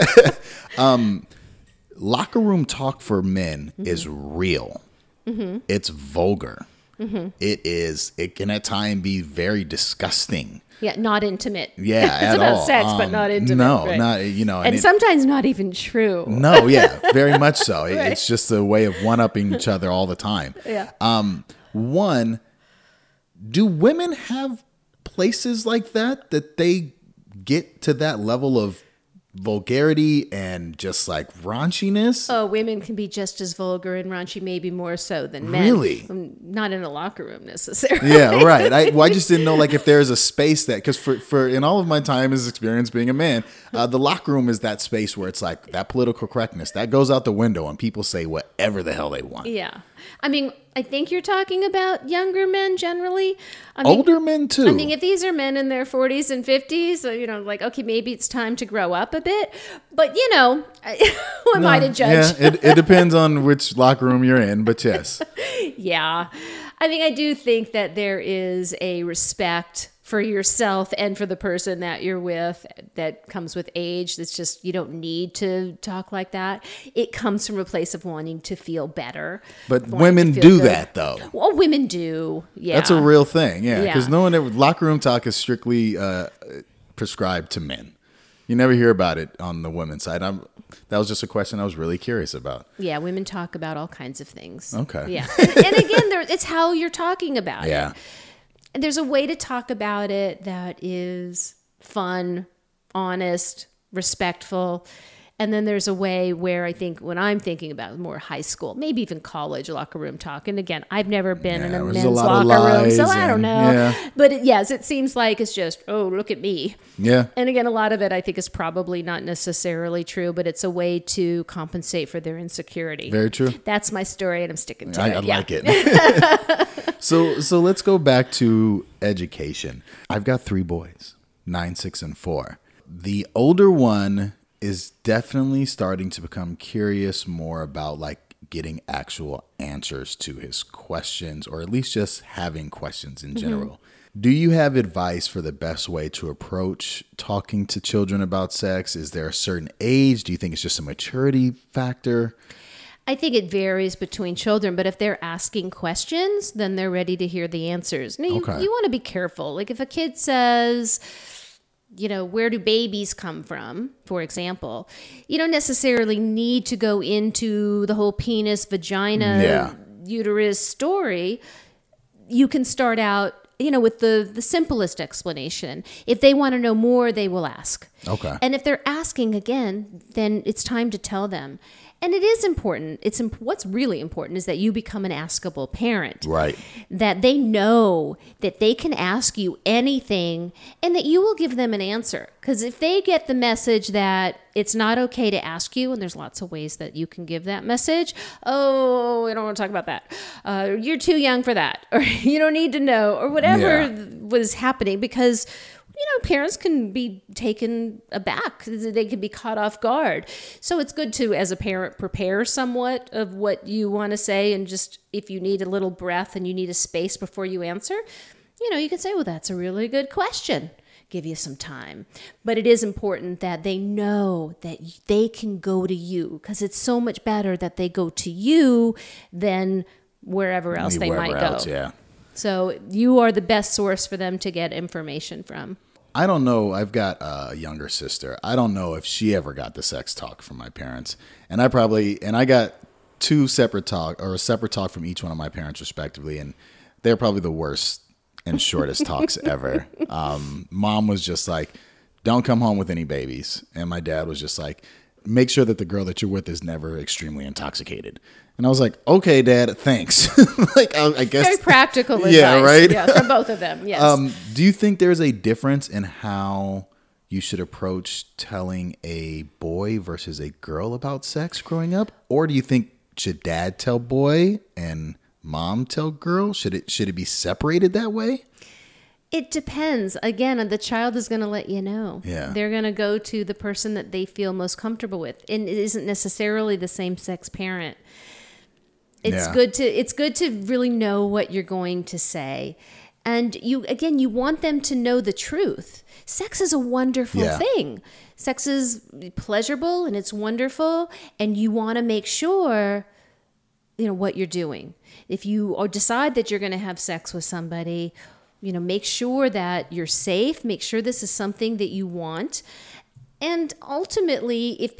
Locker room talk for men is real. Mm-hmm. It's vulgar. Mm-hmm. It can at times be very disgusting. Yeah, not intimate. Yeah, it's at about all. sex, but not intimate. No, right? not and sometimes not even true. No, yeah, very much so. Right. It's just a way of one-upping each other all the time. Yeah. One, do women have places like that they get to that level of vulgarity and just like raunchiness? Oh, women can be just as vulgar and raunchy, maybe more so than men. Really? Not in a locker room necessarily. Yeah, right. I just didn't know if there's a space that, because for in all of my time as experience being a man, the locker room is that space where it's like that political correctness that goes out the window and people say whatever the hell they want. Yeah. I mean, I think you're talking about younger men generally. Older men too. I mean, if these are men in their 40s and 50s, so, okay, maybe it's time to grow up a bit. But, who am I to judge? Yeah, it depends on which locker room you're in, but yes. Yeah. I do think that there is a respect for yourself and for the person that you're with that comes with age. It's just, you don't need to talk like that. It comes from a place of wanting to feel better. But women do that, though. Well, women do, yeah. That's a real thing, yeah. Because locker room talk is strictly prescribed to men. You never hear about it on the women's side. That was just a question I was really curious about. Yeah, women talk about all kinds of things. Okay. Yeah. And again, it's how you're talking about Yeah. it. And there's a way to talk about it that is fun, honest, respectful. And then there's a way where I think when I'm thinking about more high school, maybe even college locker room talk. And again, I've never been in a there's men's a lot of locker room, so lies I don't and- know. yeah. But yes, it seems like it's just, oh, look at me. Yeah. And again, a lot of it I think is probably not necessarily true, but it's a way to compensate for their insecurity. Very true. That's my story, and I'm sticking to I it. Yeah. like it. So let's go back to education. I've got 3 boys, 9, 6, and 4. The older one is definitely starting to become curious more about like getting actual answers to his questions, or at least just having questions in general. Do you have advice for the best way to approach talking to children about sex? Is there a certain age? Do you think it's just a maturity factor? I think it varies between children, but if they're asking questions, then they're ready to hear the answers. Now, Okay. you want to be careful. Like if a kid says, where do babies come from, for example, you don't necessarily need to go into the whole penis, vagina, Yeah. uterus story. You can start out, with the simplest explanation. If they want to know more, they will ask. Okay. And if they're asking again, then it's time to tell them. And it is important. What's really important is that you become an askable parent. Right. That they know that they can ask you anything and that you will give them an answer. Because if they get the message that it's not okay to ask you, and there's lots of ways that you can give that message. Oh, I don't want to talk about that. You're too young for that. Or you don't need to know. Or whatever was happening. Because parents can be taken aback. They can be caught off guard. So it's good to, as a parent, prepare somewhat of what you want to say. And just if you need a little breath and you need a space before you answer, you can say, well, that's a really good question. Give you some time. But it is important that they know that they can go to you, because it's so much better that they go to you than wherever else they might go. Yeah. So you are the best source for them to get information from. I don't know. I've got a younger sister. I don't know if she ever got the sex talk from my parents. And I got 2 separate talk, or a separate talk from each one of my parents respectively. And they're probably the worst and shortest talks ever. Mom was just like, don't come home with any babies. And my dad was just like, make sure that the girl that you're with is never extremely intoxicated. And I was like, okay, Dad, thanks. I guess. Very practical advice. Yeah, right? Yeah, from both of them, yes. Do you think there's a difference in how you should approach telling a boy versus a girl about sex growing up? Or do you think, should dad tell boy and mom tell girl? Should it be separated that way? It depends. Again, the child is going to let you know. Yeah. They're going to go to the person that they feel most comfortable with. And it isn't necessarily the same sex parent. It's good to really know what you're going to say. And you want them to know the truth. Sex is a wonderful thing. Sex is pleasurable and it's wonderful, and you want to make sure what you're doing. If you decide that you're going to have sex with somebody, make sure that you're safe, make sure this is something that you want. And ultimately, if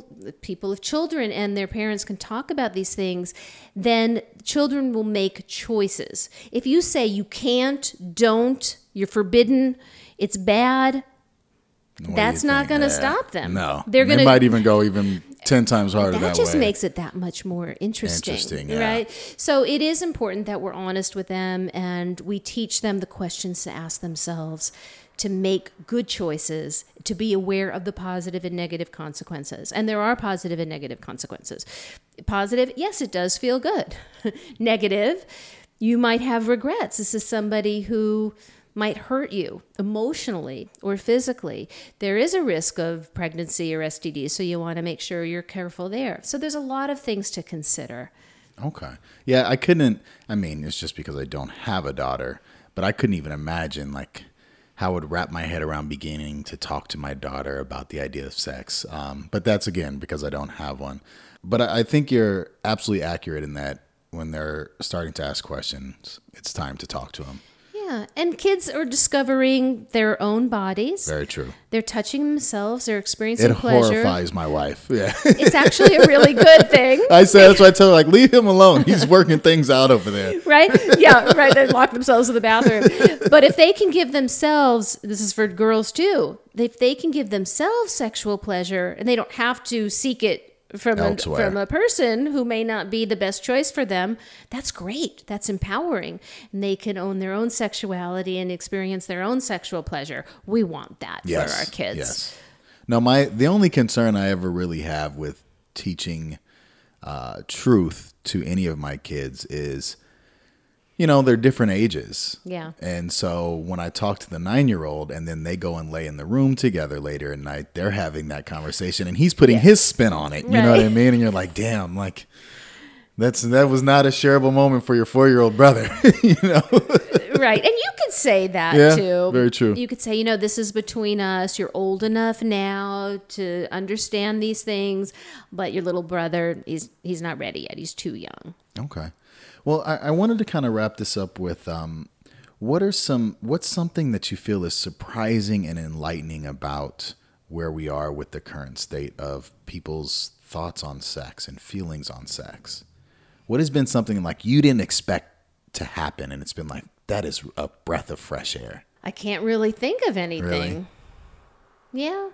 children and their parents can talk about these things, then children will make choices. If you say you can't, don't, you're forbidden, it's bad, that's not going to stop them. No. They might even go even 10 times harder that way. That just makes it that much more interesting, right? So it is important that we're honest with them and we teach them the questions to ask themselves, to make good choices, to be aware of the positive and negative consequences. And there are positive and negative consequences. Positive, yes, it does feel good. Negative, you might have regrets. This is somebody who might hurt you emotionally or physically. There is a risk of pregnancy or STD, so you want to make sure you're careful there. So there's a lot of things to consider. Okay. Yeah, it's just because I don't have a daughter, but I couldn't even imagine how I would wrap my head around beginning to talk to my daughter about the idea of sex. But that's, again, because I don't have one. But I think you're absolutely accurate in that when they're starting to ask questions, it's time to talk to them. Yeah, Yeah, and kids are discovering their own bodies. Very true. They're touching themselves. They're experiencing It pleasure. horrifies my wife. Yeah. It's actually a really good thing. I say that's why I tell her, like, leave him alone. He's working things out over there. Right? Yeah, right. They lock themselves in the bathroom. But if they can give themselves, this is for girls too, if they can give themselves sexual pleasure and they don't have to seek it from a person who may not be the best choice for them, that's great. That's empowering. And they can own their own sexuality and experience their own sexual pleasure. We want that for our kids. Yes. Now, the only concern I ever really have with teaching truth to any of my kids is, they're different ages. Yeah. And so when I talk to the 9-year-old and then they go and lay in the room together later at night, they're having that conversation and he's putting his spin on it. You know what I mean? And you're like, damn, like that was not a shareable moment for your 4-year-old brother, Right. And you could say that too. Very true. You could say, this is between us. You're old enough now to understand these things, but your little brother, he's not ready yet. He's too young. Okay. Well, I wanted to kind of wrap this up with what's something that you feel is surprising and enlightening about where we are with the current state of people's thoughts on sex and feelings on sex? What has been something like you didn't expect to happen and it's been like, that is a breath of fresh air? I can't really think of anything. Really? Yeah.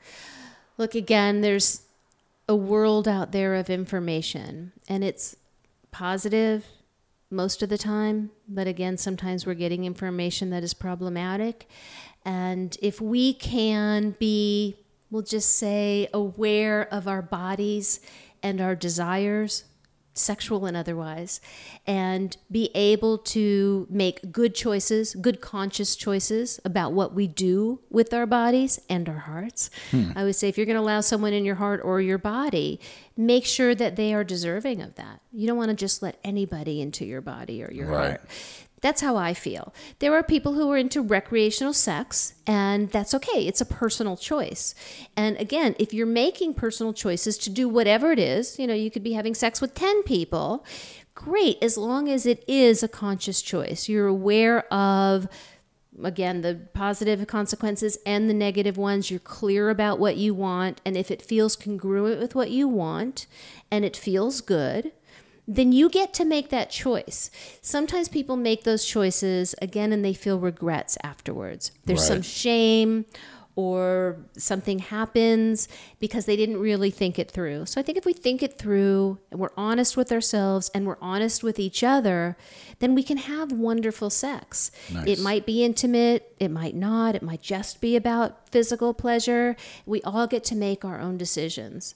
Look, again, there's a world out there of information and it's positive most of the time, but again, sometimes we're getting information that is problematic. And if we can be, we'll just say, aware of our bodies and our desires, sexual and otherwise, and be able to make good choices, good conscious choices about what we do with our bodies and our hearts. I would say if you're going to allow someone in your heart or your body, make sure that they are deserving of that. You don't want to just let anybody into your body or your heart. That's how I feel. There are people who are into recreational sex, and that's okay. It's a personal choice. And again, if you're making personal choices to do whatever it is, you could be having sex with 10 people, great, as long as it is a conscious choice. You're aware of, again, the positive consequences and the negative ones. You're clear about what you want, and if it feels congruent with what you want, and it feels good, then you get to make that choice. Sometimes people make those choices again and they feel regrets afterwards. There's some shame or something happens because they didn't really think it through. So I think if we think it through and we're honest with ourselves and we're honest with each other, then we can have wonderful sex. Nice. It might be intimate, it might not, it might just be about physical pleasure. We all get to make our own decisions.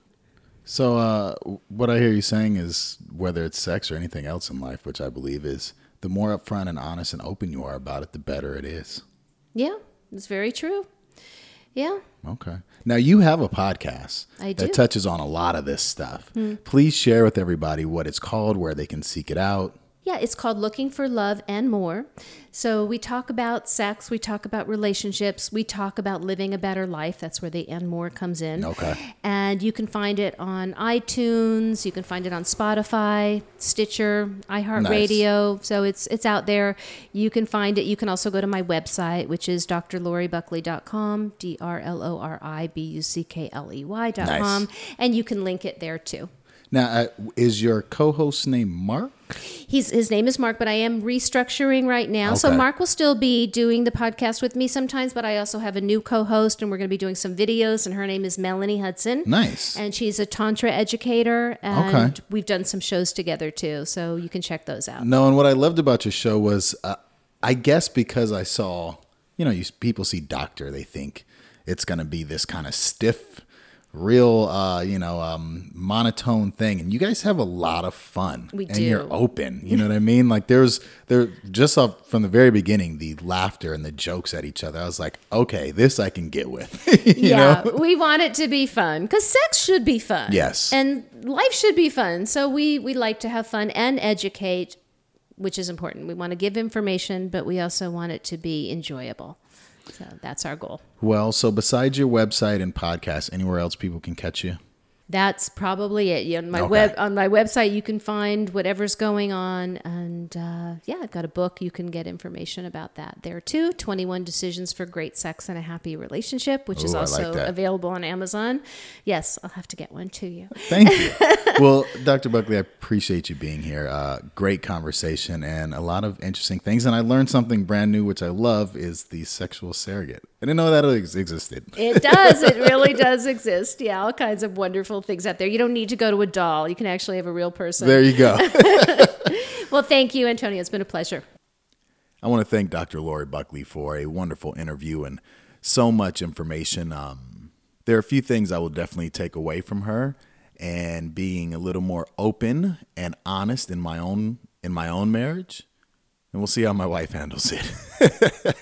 So what I hear you saying is whether it's sex or anything else in life, which I believe is the more upfront and honest and open you are about it, the better it is. Yeah, it's very true. Yeah. Okay. Now you have a podcast I do. that touches on a lot of this stuff. Please share with everybody what it's called, where they can seek it out. Yeah, it's called Looking for Love and More. So we talk about sex, we talk about relationships, we talk about living a better life. That's where the and more comes in. Okay. And you can find it on iTunes, you can find it on Spotify, Stitcher, iHeartRadio. Nice. So it's out there. You can find it. You can also go to my website, which is drloribuckley.com, drloribuckley.com, Nice. and you can link it there too. Now, is your co-host name Mark? His name is Mark, but I am restructuring right now. Okay. So Mark will still be doing the podcast with me sometimes, but I also have a new co-host, and we're going to be doing some videos, and her name is Melanie Hudson. Nice. And she's a Tantra educator, and we've done some shows together too, so you can check those out. No, and what I loved about your show was, I guess because I saw, people see doctor, they think it's going to be this kind of stiff, real, monotone thing. And you guys have a lot of fun. We and do. You're open. You know what I mean? Like there just off from the very beginning, the laughter and the jokes at each other. I was like, okay, this I can get with. you know? We want it to be fun because sex should be fun. Yes. And life should be fun. So we like to have fun and educate, which is important. We want to give information, but we also want it to be enjoyable. So that's our goal. Well, so besides your website and podcast, anywhere else people can catch you? That's probably it. On my Okay. on my website, you can find whatever's going on, and I've got a book. You can get information about that there too. 21 Decisions for Great Sex and a Happy Relationship, which is Ooh, I like also that. available on Amazon. Yes, I'll have to get one to you. Thank you. Well, Dr. Buckley, I appreciate you being here. Great conversation and a lot of interesting things. And I learned something brand new, which I love, is the sexual surrogate. I didn't know that existed. It does. It really does exist. Yeah, all kinds of wonderful things out there. You don't need to go to a doll. You can actually have a real person. There you go. Well, thank you, Antonio. It's been a pleasure. I want to thank Dr. Lori Buckley for a wonderful interview and so much information. There are a few things I will definitely take away from her, and being a little more open and honest in my own marriage. And we'll see how my wife handles it.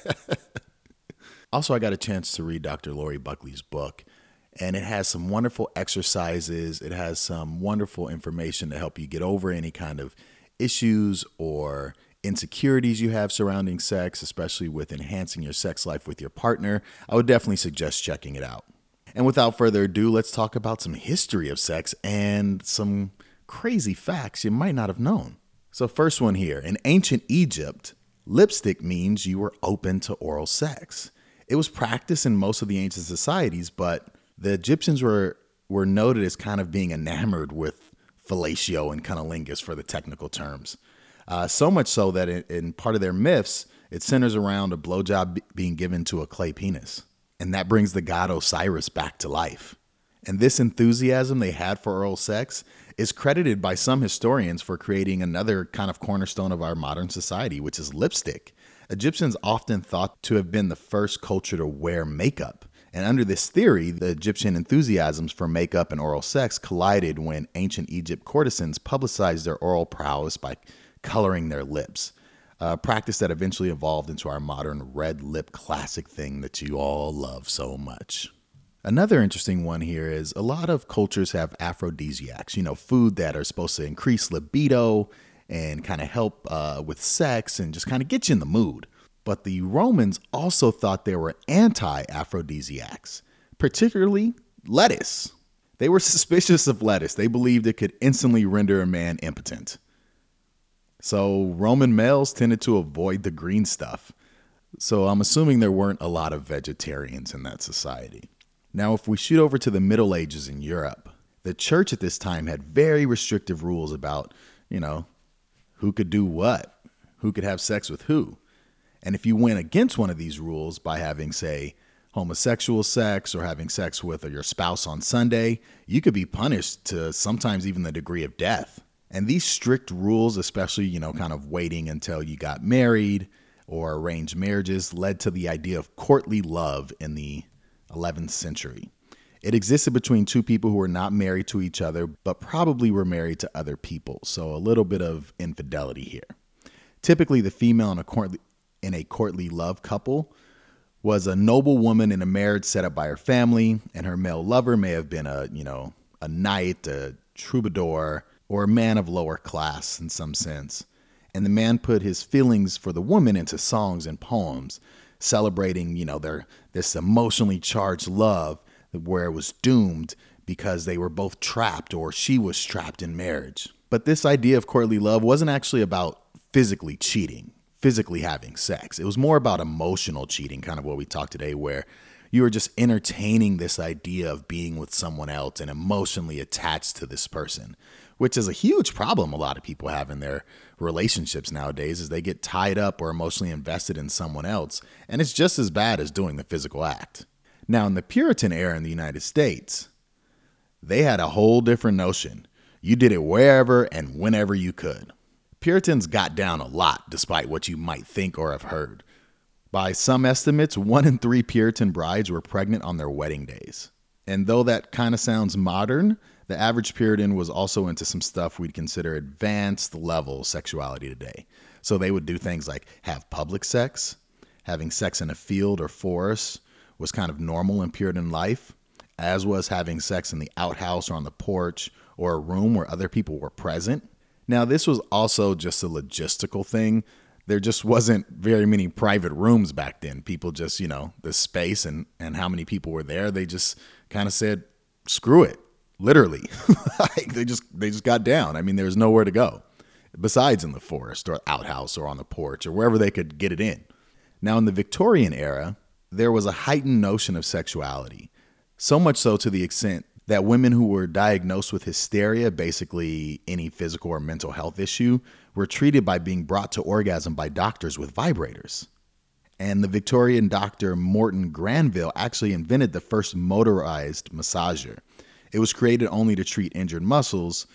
Also, I got a chance to read Dr. Lori Buckley's book, and it has some wonderful exercises. It has some wonderful information to help you get over any kind of issues or insecurities you have surrounding sex, especially with enhancing your sex life with your partner. I would definitely suggest checking it out. And without further ado, let's talk about some history of sex and some crazy facts you might not have known. So first one here, in ancient Egypt, lipstick means you were open to oral sex. It was practiced in most of the ancient societies, but the Egyptians were noted as kind of being enamored with fellatio and cunnilingus for the technical terms. So much so that in part of their myths, it centers around a blowjob being given to a clay penis. And that brings the god Osiris back to life. And this enthusiasm they had for oral sex is credited by some historians for creating another kind of cornerstone of our modern society, which is lipstick. Egyptians often thought to have been the first culture to wear makeup. And under this theory, the Egyptian enthusiasms for makeup and oral sex collided when ancient Egypt courtesans publicized their oral prowess by coloring their lips. A practice that eventually evolved into our modern red lip classic thing that you all love so much. Another interesting one here is a lot of cultures have aphrodisiacs, food that are supposed to increase libido and kind of help with sex and just kind of get you in the mood. But the Romans also thought there were anti-aphrodisiacs, particularly lettuce. They were suspicious of lettuce. They believed it could instantly render a man impotent. So Roman males tended to avoid the green stuff. So I'm assuming there weren't a lot of vegetarians in that society. Now, if we shoot over to the Middle Ages in Europe, the church at this time had very restrictive rules about, who could do what, who could have sex with who. And if you went against one of these rules by having, say, homosexual sex or having sex with your spouse on Sunday, you could be punished to sometimes even the degree of death. And these strict rules, especially, kind of waiting until you got married or arranged marriages, led to the idea of courtly love in the 11th century. It existed between two people who were not married to each other, but probably were married to other people. So a little bit of infidelity here. Typically, the female in a courtly love couple was a noble woman in a marriage set up by her family, and her male lover may have been a knight, a troubadour, or a man of lower class in some sense. And the man put his feelings for the woman into songs and poems, celebrating, this emotionally charged love where it was doomed because they were both trapped or she was trapped in marriage. But this idea of courtly love wasn't actually about physically cheating, physically having sex. It was more about emotional cheating, kind of what we talked today, where you were just entertaining this idea of being with someone else and emotionally attached to this person, which is a huge problem a lot of people have in their relationships nowadays, is they get tied up or emotionally invested in someone else, and it's just as bad as doing the physical act. Now, in the Puritan era in the United States, they had a whole different notion. You did it wherever and whenever you could. Puritans got down a lot, despite what you might think or have heard. By some estimates, 1 in 3 Puritan brides were pregnant on their wedding days. And though that kind of sounds modern, the average Puritan was also into some stuff we'd consider advanced level sexuality today. So they would do things like have public sex. Having sex in a field or forest was kind of normal in Puritan life, as was having sex in the outhouse or on the porch or a room where other people were present. Now, this was also just a logistical thing. There just wasn't very many private rooms back then. People just, the space and how many people were there, they just kind of said, screw it. literally. Like, they just got down. I mean, there was nowhere to go besides in the forest or outhouse or on the porch or wherever they could get it in. Now, in the Victorian era, there was a heightened notion of sexuality, so much so to the extent that women who were diagnosed with hysteria, basically any physical or mental health issue, were treated by being brought to orgasm by doctors with vibrators. And the Victorian doctor Morton Granville actually invented the first motorized massager. It was created only to treat injured muscles,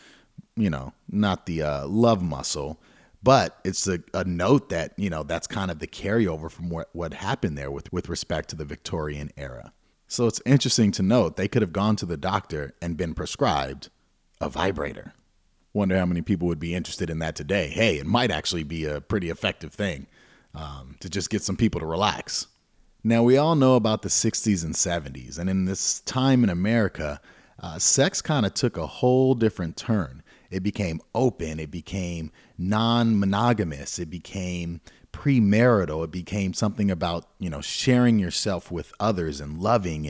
not the love muscle, but it's a note that, that's kind of the carryover from what happened there with respect to the Victorian era. So it's interesting to note they could have gone to the doctor and been prescribed a vibrator. Wonder how many people would be interested in that today. Hey, it might actually be a pretty effective thing to just get some people to relax. Now, we all know about the 60s and 70s, and in this time in America, sex kind of took a whole different turn. It became open, it became non-monogamous, it became premarital, it became something about, sharing yourself with others and loving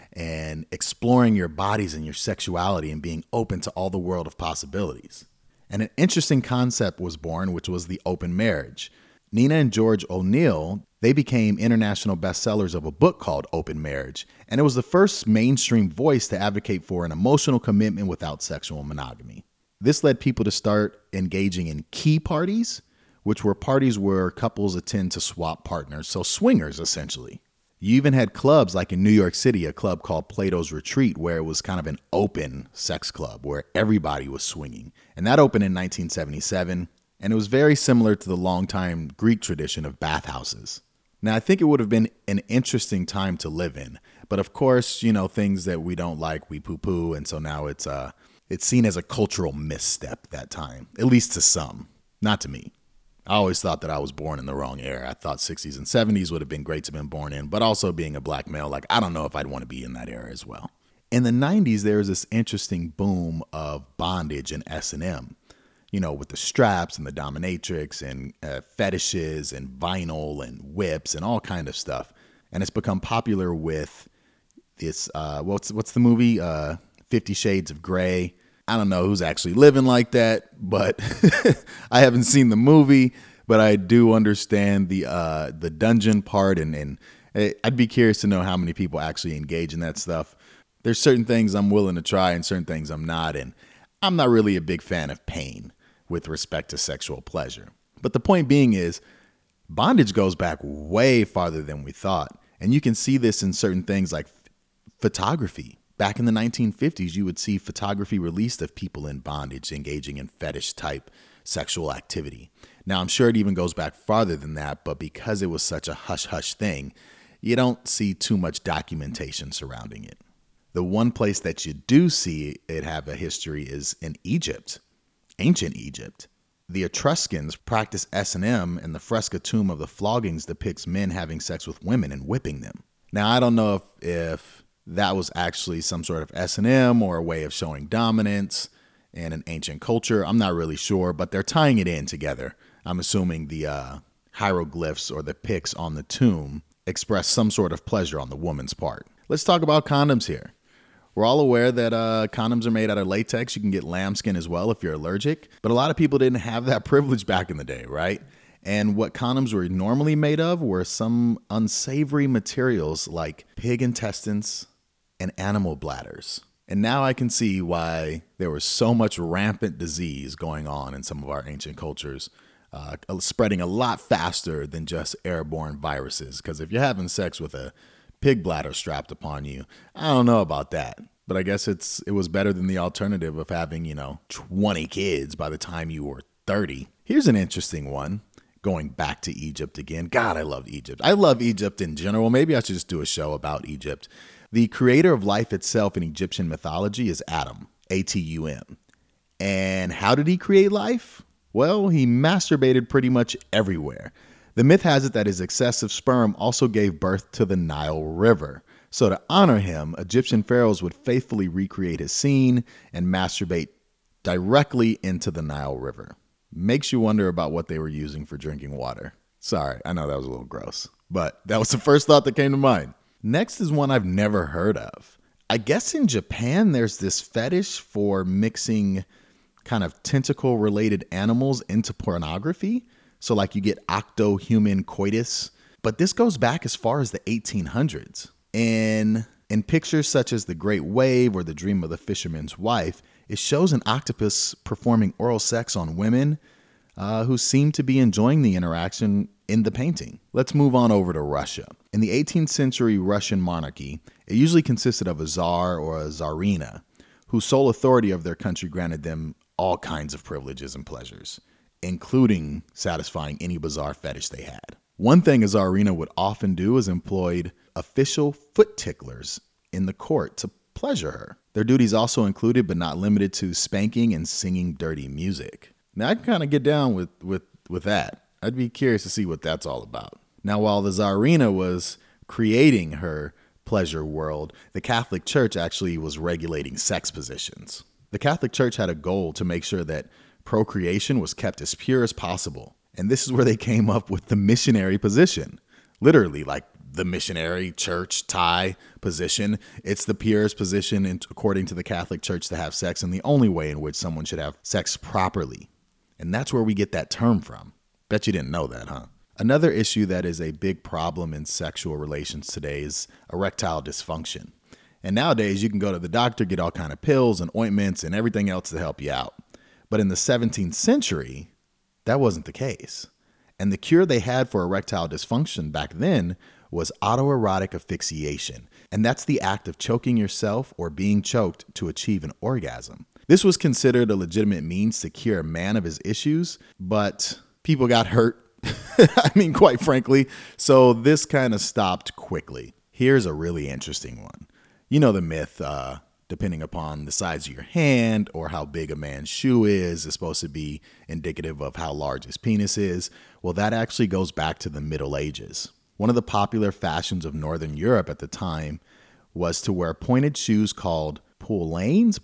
and exploring your bodies and your sexuality and being open to all the world of possibilities. And an interesting concept was born, which was the open marriage. Nina and George O'Neill, they became international bestsellers of a book called Open Marriage, and it was the first mainstream voice to advocate for an emotional commitment without sexual monogamy. This led people to start engaging in key parties, which were parties where couples attend to swap partners, so swingers essentially. You even had clubs like in New York City, a club called Plato's Retreat, where it was kind of an open sex club where everybody was swinging. And that opened in 1977, and it was very similar to the longtime Greek tradition of bathhouses. Now, I think it would have been an interesting time to live in, but of course, things that we don't like, we poo-poo, and so now it's seen as a cultural misstep that time, at least to some, not to me. I always thought that I was born in the wrong era. I thought 60s and 70s would have been great to have been born in, but also being a black male, I don't know if I'd want to be in that era as well. In the 90s, there was this interesting boom of bondage and S&M, with the straps and the dominatrix and fetishes and vinyl and whips and all kind of stuff. And it's become popular with this, what's the movie? 50 Shades of Grey. I don't know who's actually living like that, but I haven't seen the movie, but I do understand the dungeon part, and I'd be curious to know how many people actually engage in that stuff. There's certain things I'm willing to try and certain things I'm not, and I'm not really a big fan of pain with respect to sexual pleasure. But the point being is, bondage goes back way farther than we thought, and you can see this in certain things like photography. Back in the 1950s, you would see photography released of people in bondage engaging in fetish-type sexual activity. Now, I'm sure it even goes back farther than that, but because it was such a hush-hush thing, you don't see too much documentation surrounding it. The one place that you do see it have a history is in Egypt, ancient Egypt. The Etruscans practiced S&M, and the fresco tomb of the floggings depicts men having sex with women and whipping them. Now, I don't know if that was actually some sort of S&M or a way of showing dominance in an ancient culture. I'm not really sure, but they're tying it in together. I'm assuming the hieroglyphs or the pics on the tomb express some sort of pleasure on the woman's part. Let's talk about condoms here. We're all aware that condoms are made out of latex. You can get lambskin as well if you're allergic, but a lot of people didn't have that privilege back in the day, right? And what condoms were normally made of were some unsavory materials like pig intestines and animal bladders. And now I can see why there was so much rampant disease going on in some of our ancient cultures, spreading a lot faster than just airborne viruses. Because if you're having sex with a pig bladder strapped upon you, I don't know about that. But I guess it was better than the alternative of having, 20 kids by the time you were 30. Here's an interesting one. Going back to Egypt again. God, I love Egypt. I love Egypt in general. Maybe I should just do a show about Egypt. The creator of life itself in Egyptian mythology is Atum, A-T-U-M. And how did he create life? Well, he masturbated pretty much everywhere. The myth has it that his excessive sperm also gave birth to the Nile River. So to honor him, Egyptian pharaohs would faithfully recreate his scene and masturbate directly into the Nile River. Makes you wonder about what they were using for drinking water. Sorry, I know that was a little gross, but that was the first thought that came to mind. Next is one I've never heard of. I guess in Japan, there's this fetish for mixing kind of tentacle related animals into pornography. So like you get octo-human coitus, but this goes back as far as the 1800s. And in pictures such as The Great Wave or The Dream of the Fisherman's Wife, it shows an octopus performing oral sex on women who seem to be enjoying the interaction in the painting. Let's move on over to Russia. In the 18th century Russian monarchy, it usually consisted of a czar or a czarina, whose sole authority of their country granted them all kinds of privileges and pleasures, including satisfying any bizarre fetish they had. One thing a czarina would often do is employed official foot ticklers in the court to pleasure her. Their duties also included, but not limited to, spanking and singing dirty music. Now, I can kind of get down with that. I'd be curious to see what that's all about. Now, while the czarina was creating her pleasure world, the Catholic Church actually was regulating sex positions. The Catholic Church had a goal to make sure that procreation was kept as pure as possible. And this is where they came up with the missionary position. Literally, like the missionary church tie position. It's the purest position, according to the Catholic Church, to have sex, and the only way in which someone should have sex properly. And that's where we get that term from. Bet you didn't know that, huh? Another issue that is a big problem in sexual relations today is erectile dysfunction. And nowadays, you can go to the doctor, get all kind of pills and ointments and everything else to help you out. But in the 17th century, that wasn't the case. And the cure they had for erectile dysfunction back then was autoerotic asphyxiation. And that's the act of choking yourself or being choked to achieve an orgasm. This was considered a legitimate means to cure a man of his issues, but people got hurt. I mean, quite frankly. So this kind of stopped quickly. Here's a really interesting one. You know the myth, depending upon the size of your hand or how big a man's shoe is supposed to be indicative of how large his penis is. Well, that actually goes back to the Middle Ages. One of the popular fashions of Northern Europe at the time was to wear pointed shoes called poulaines,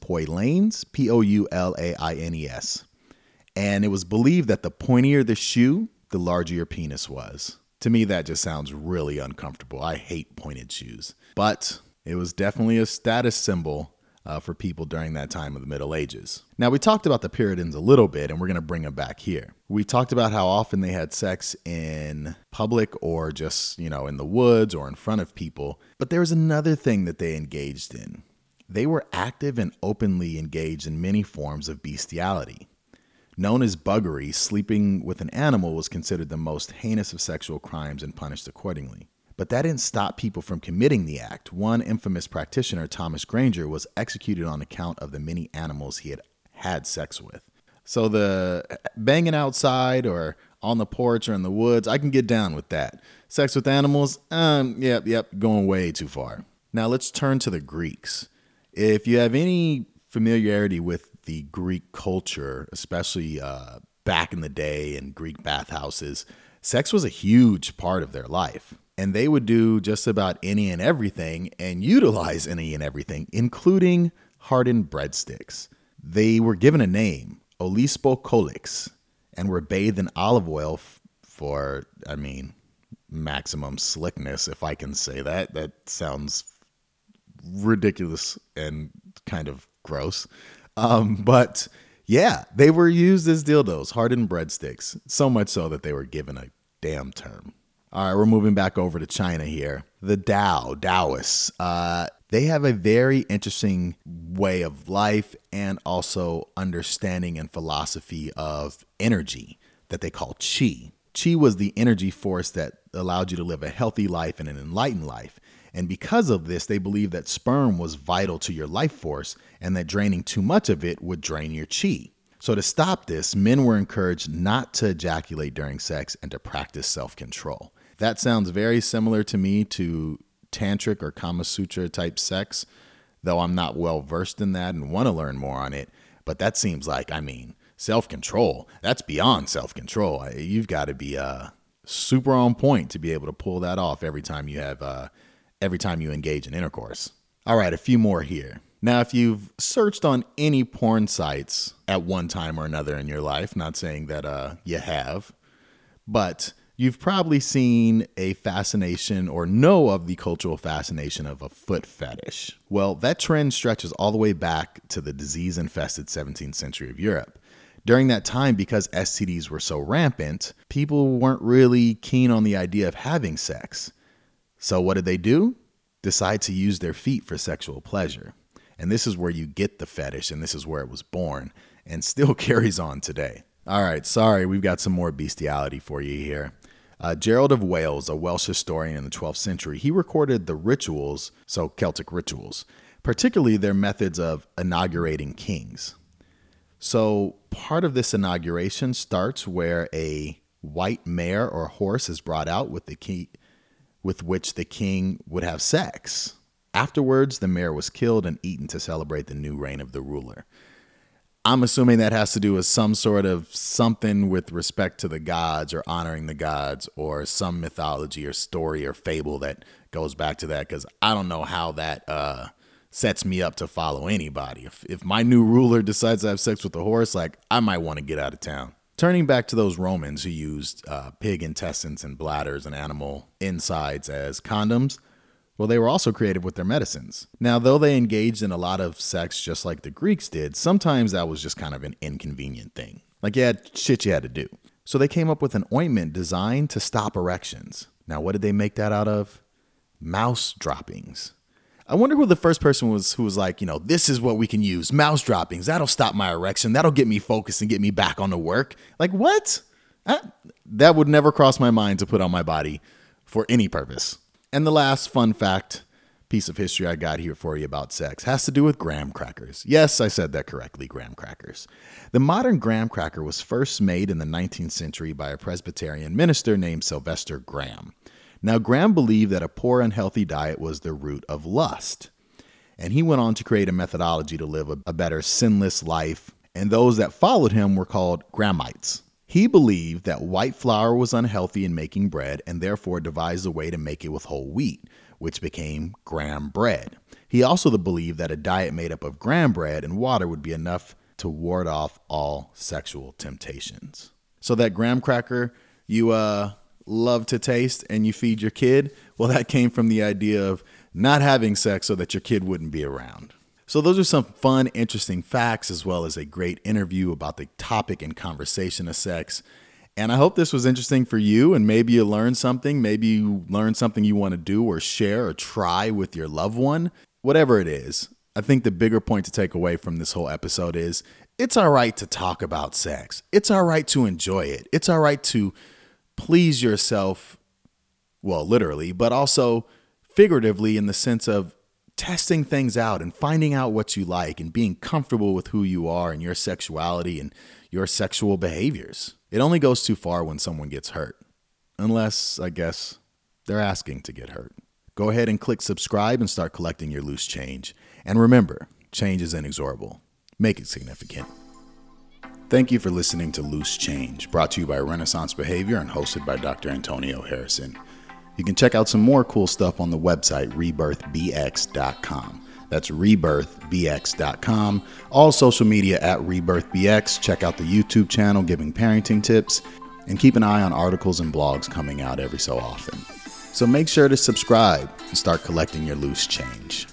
Poulaines. And it was believed that the pointier the shoe, the larger your penis was. To me, that just sounds really uncomfortable. I hate pointed shoes. But it was definitely a status symbol for people during that time of the Middle Ages. Now, we talked about the Puritans a little bit, and we're going to bring them back here. We talked about how often they had sex in public or just, in the woods or in front of people. But there was another thing that they engaged in. They were active and openly engaged in many forms of bestiality. Known as buggery, sleeping with an animal was considered the most heinous of sexual crimes and punished accordingly. But that didn't stop people from committing the act. One infamous practitioner, Thomas Granger, was executed on account of the many animals he had had sex with. So the banging outside or on the porch or in the woods, I can get down with that. Sex with animals, yep, going way too far. Now let's turn to the Greeks. If you have any familiarity with the Greek culture, especially back in the day in Greek bathhouses, sex was a huge part of their life. And they would do just about any and everything and utilize any and everything, including hardened breadsticks. They were given a name, Olispokolix, and were bathed in olive oil for, maximum slickness, if I can say that. That sounds ridiculous and kind of gross. But yeah, they were used as dildos, hardened breadsticks, so much so that they were given a damn term. All right, we're moving back over to China here. The Taoists, they have a very interesting way of life and also understanding and philosophy of energy that they call qi. Qi was the energy force that allowed you to live a healthy life and an enlightened life. And because of this, they believed that sperm was vital to your life force and that draining too much of it would drain your qi. So to stop this, men were encouraged not to ejaculate during sex and to practice self-control. That sounds very similar to me to tantric or Kama Sutra type sex, though I'm not well versed in that and want to learn more on it. But that seems like, self-control. That's beyond self-control. You've got to be super on point to be able to pull that off every time you engage in intercourse. All right, a few more here. Now, if you've searched on any porn sites at one time or another in your life, not saying that you have, but You've probably seen a fascination or know of the cultural fascination of a foot fetish. Well, that trend stretches all the way back to the disease-infested 17th century of Europe. During that time, because STDs were so rampant, people weren't really keen on the idea of having sex. So what did they do? Decide to use their feet for sexual pleasure. And this is where you get the fetish, and this is where it was born, and still carries on today. All right, sorry, we've got some more bestiality for you here. Gerald of Wales, a Welsh historian in the 12th century, he recorded the rituals, so Celtic rituals, particularly their methods of inaugurating kings. So part of this inauguration starts where a white mare or horse is brought out with which the king would have sex. Afterwards, the mare was killed and eaten to celebrate the new reign of the ruler. I'm assuming that has to do with some sort of something with respect to the gods or honoring the gods or some mythology or story or fable that goes back to that, because I don't know how that sets me up to follow anybody. If my new ruler decides to have sex with a horse, like, I might want to get out of town. Turning back to those Romans who used pig intestines and bladders and animal insides as condoms, well, they were also creative with their medicines. Now, though they engaged in a lot of sex just like the Greeks did, sometimes that was just kind of an inconvenient thing. Like, you had shit you had to do. So they came up with an ointment designed to stop erections. Now, what did they make that out of? Mouse droppings. I wonder who the first person was who was like, this is what we can use. Mouse droppings. That'll stop my erection. That'll get me focused and get me back on the work. Like, what? That would never cross my mind to put on my body for any purpose. And the last fun fact, piece of history I got here for you about sex has to do with graham crackers. Yes, I said that correctly, graham crackers. The modern graham cracker was first made in the 19th century by a Presbyterian minister named Sylvester Graham. Now, Graham believed that a poor, unhealthy diet was the root of lust. And he went on to create a methodology to live a better, sinless life. And those that followed him were called Grahamites. He believed that white flour was unhealthy in making bread and therefore devised a way to make it with whole wheat, which became graham bread. He also believed that a diet made up of graham bread and water would be enough to ward off all sexual temptations. So that graham cracker you love to taste and you feed your kid, well, that came from the idea of not having sex so that your kid wouldn't be around. So those are some fun, interesting facts, as well as a great interview about the topic and conversation of sex. And I hope this was interesting for you, and maybe you learned something. Maybe you learned something you want to do or share or try with your loved one. Whatever it is, I think the bigger point to take away from this whole episode is it's all right to talk about sex. It's all right to enjoy it. It's all right to please yourself, well, literally, but also figuratively in the sense of testing things out and finding out what you like and being comfortable with who you are and your sexuality and your sexual behaviors. It only goes too far when someone gets hurt. Unless, I guess, they're asking to get hurt. Go ahead and click subscribe and start collecting your loose change. And remember, change is inexorable. Make it significant. Thank you for listening to Loose Change, brought to you by Renaissance Behavior and hosted by Dr. Antonio Harrison. You can check out some more cool stuff on the website, rebirthbx.com. That's rebirthbx.com. All social media at rebirthbx. Check out the YouTube channel giving parenting tips, and keep an eye on articles and blogs coming out every so often. So make sure to subscribe and start collecting your loose change.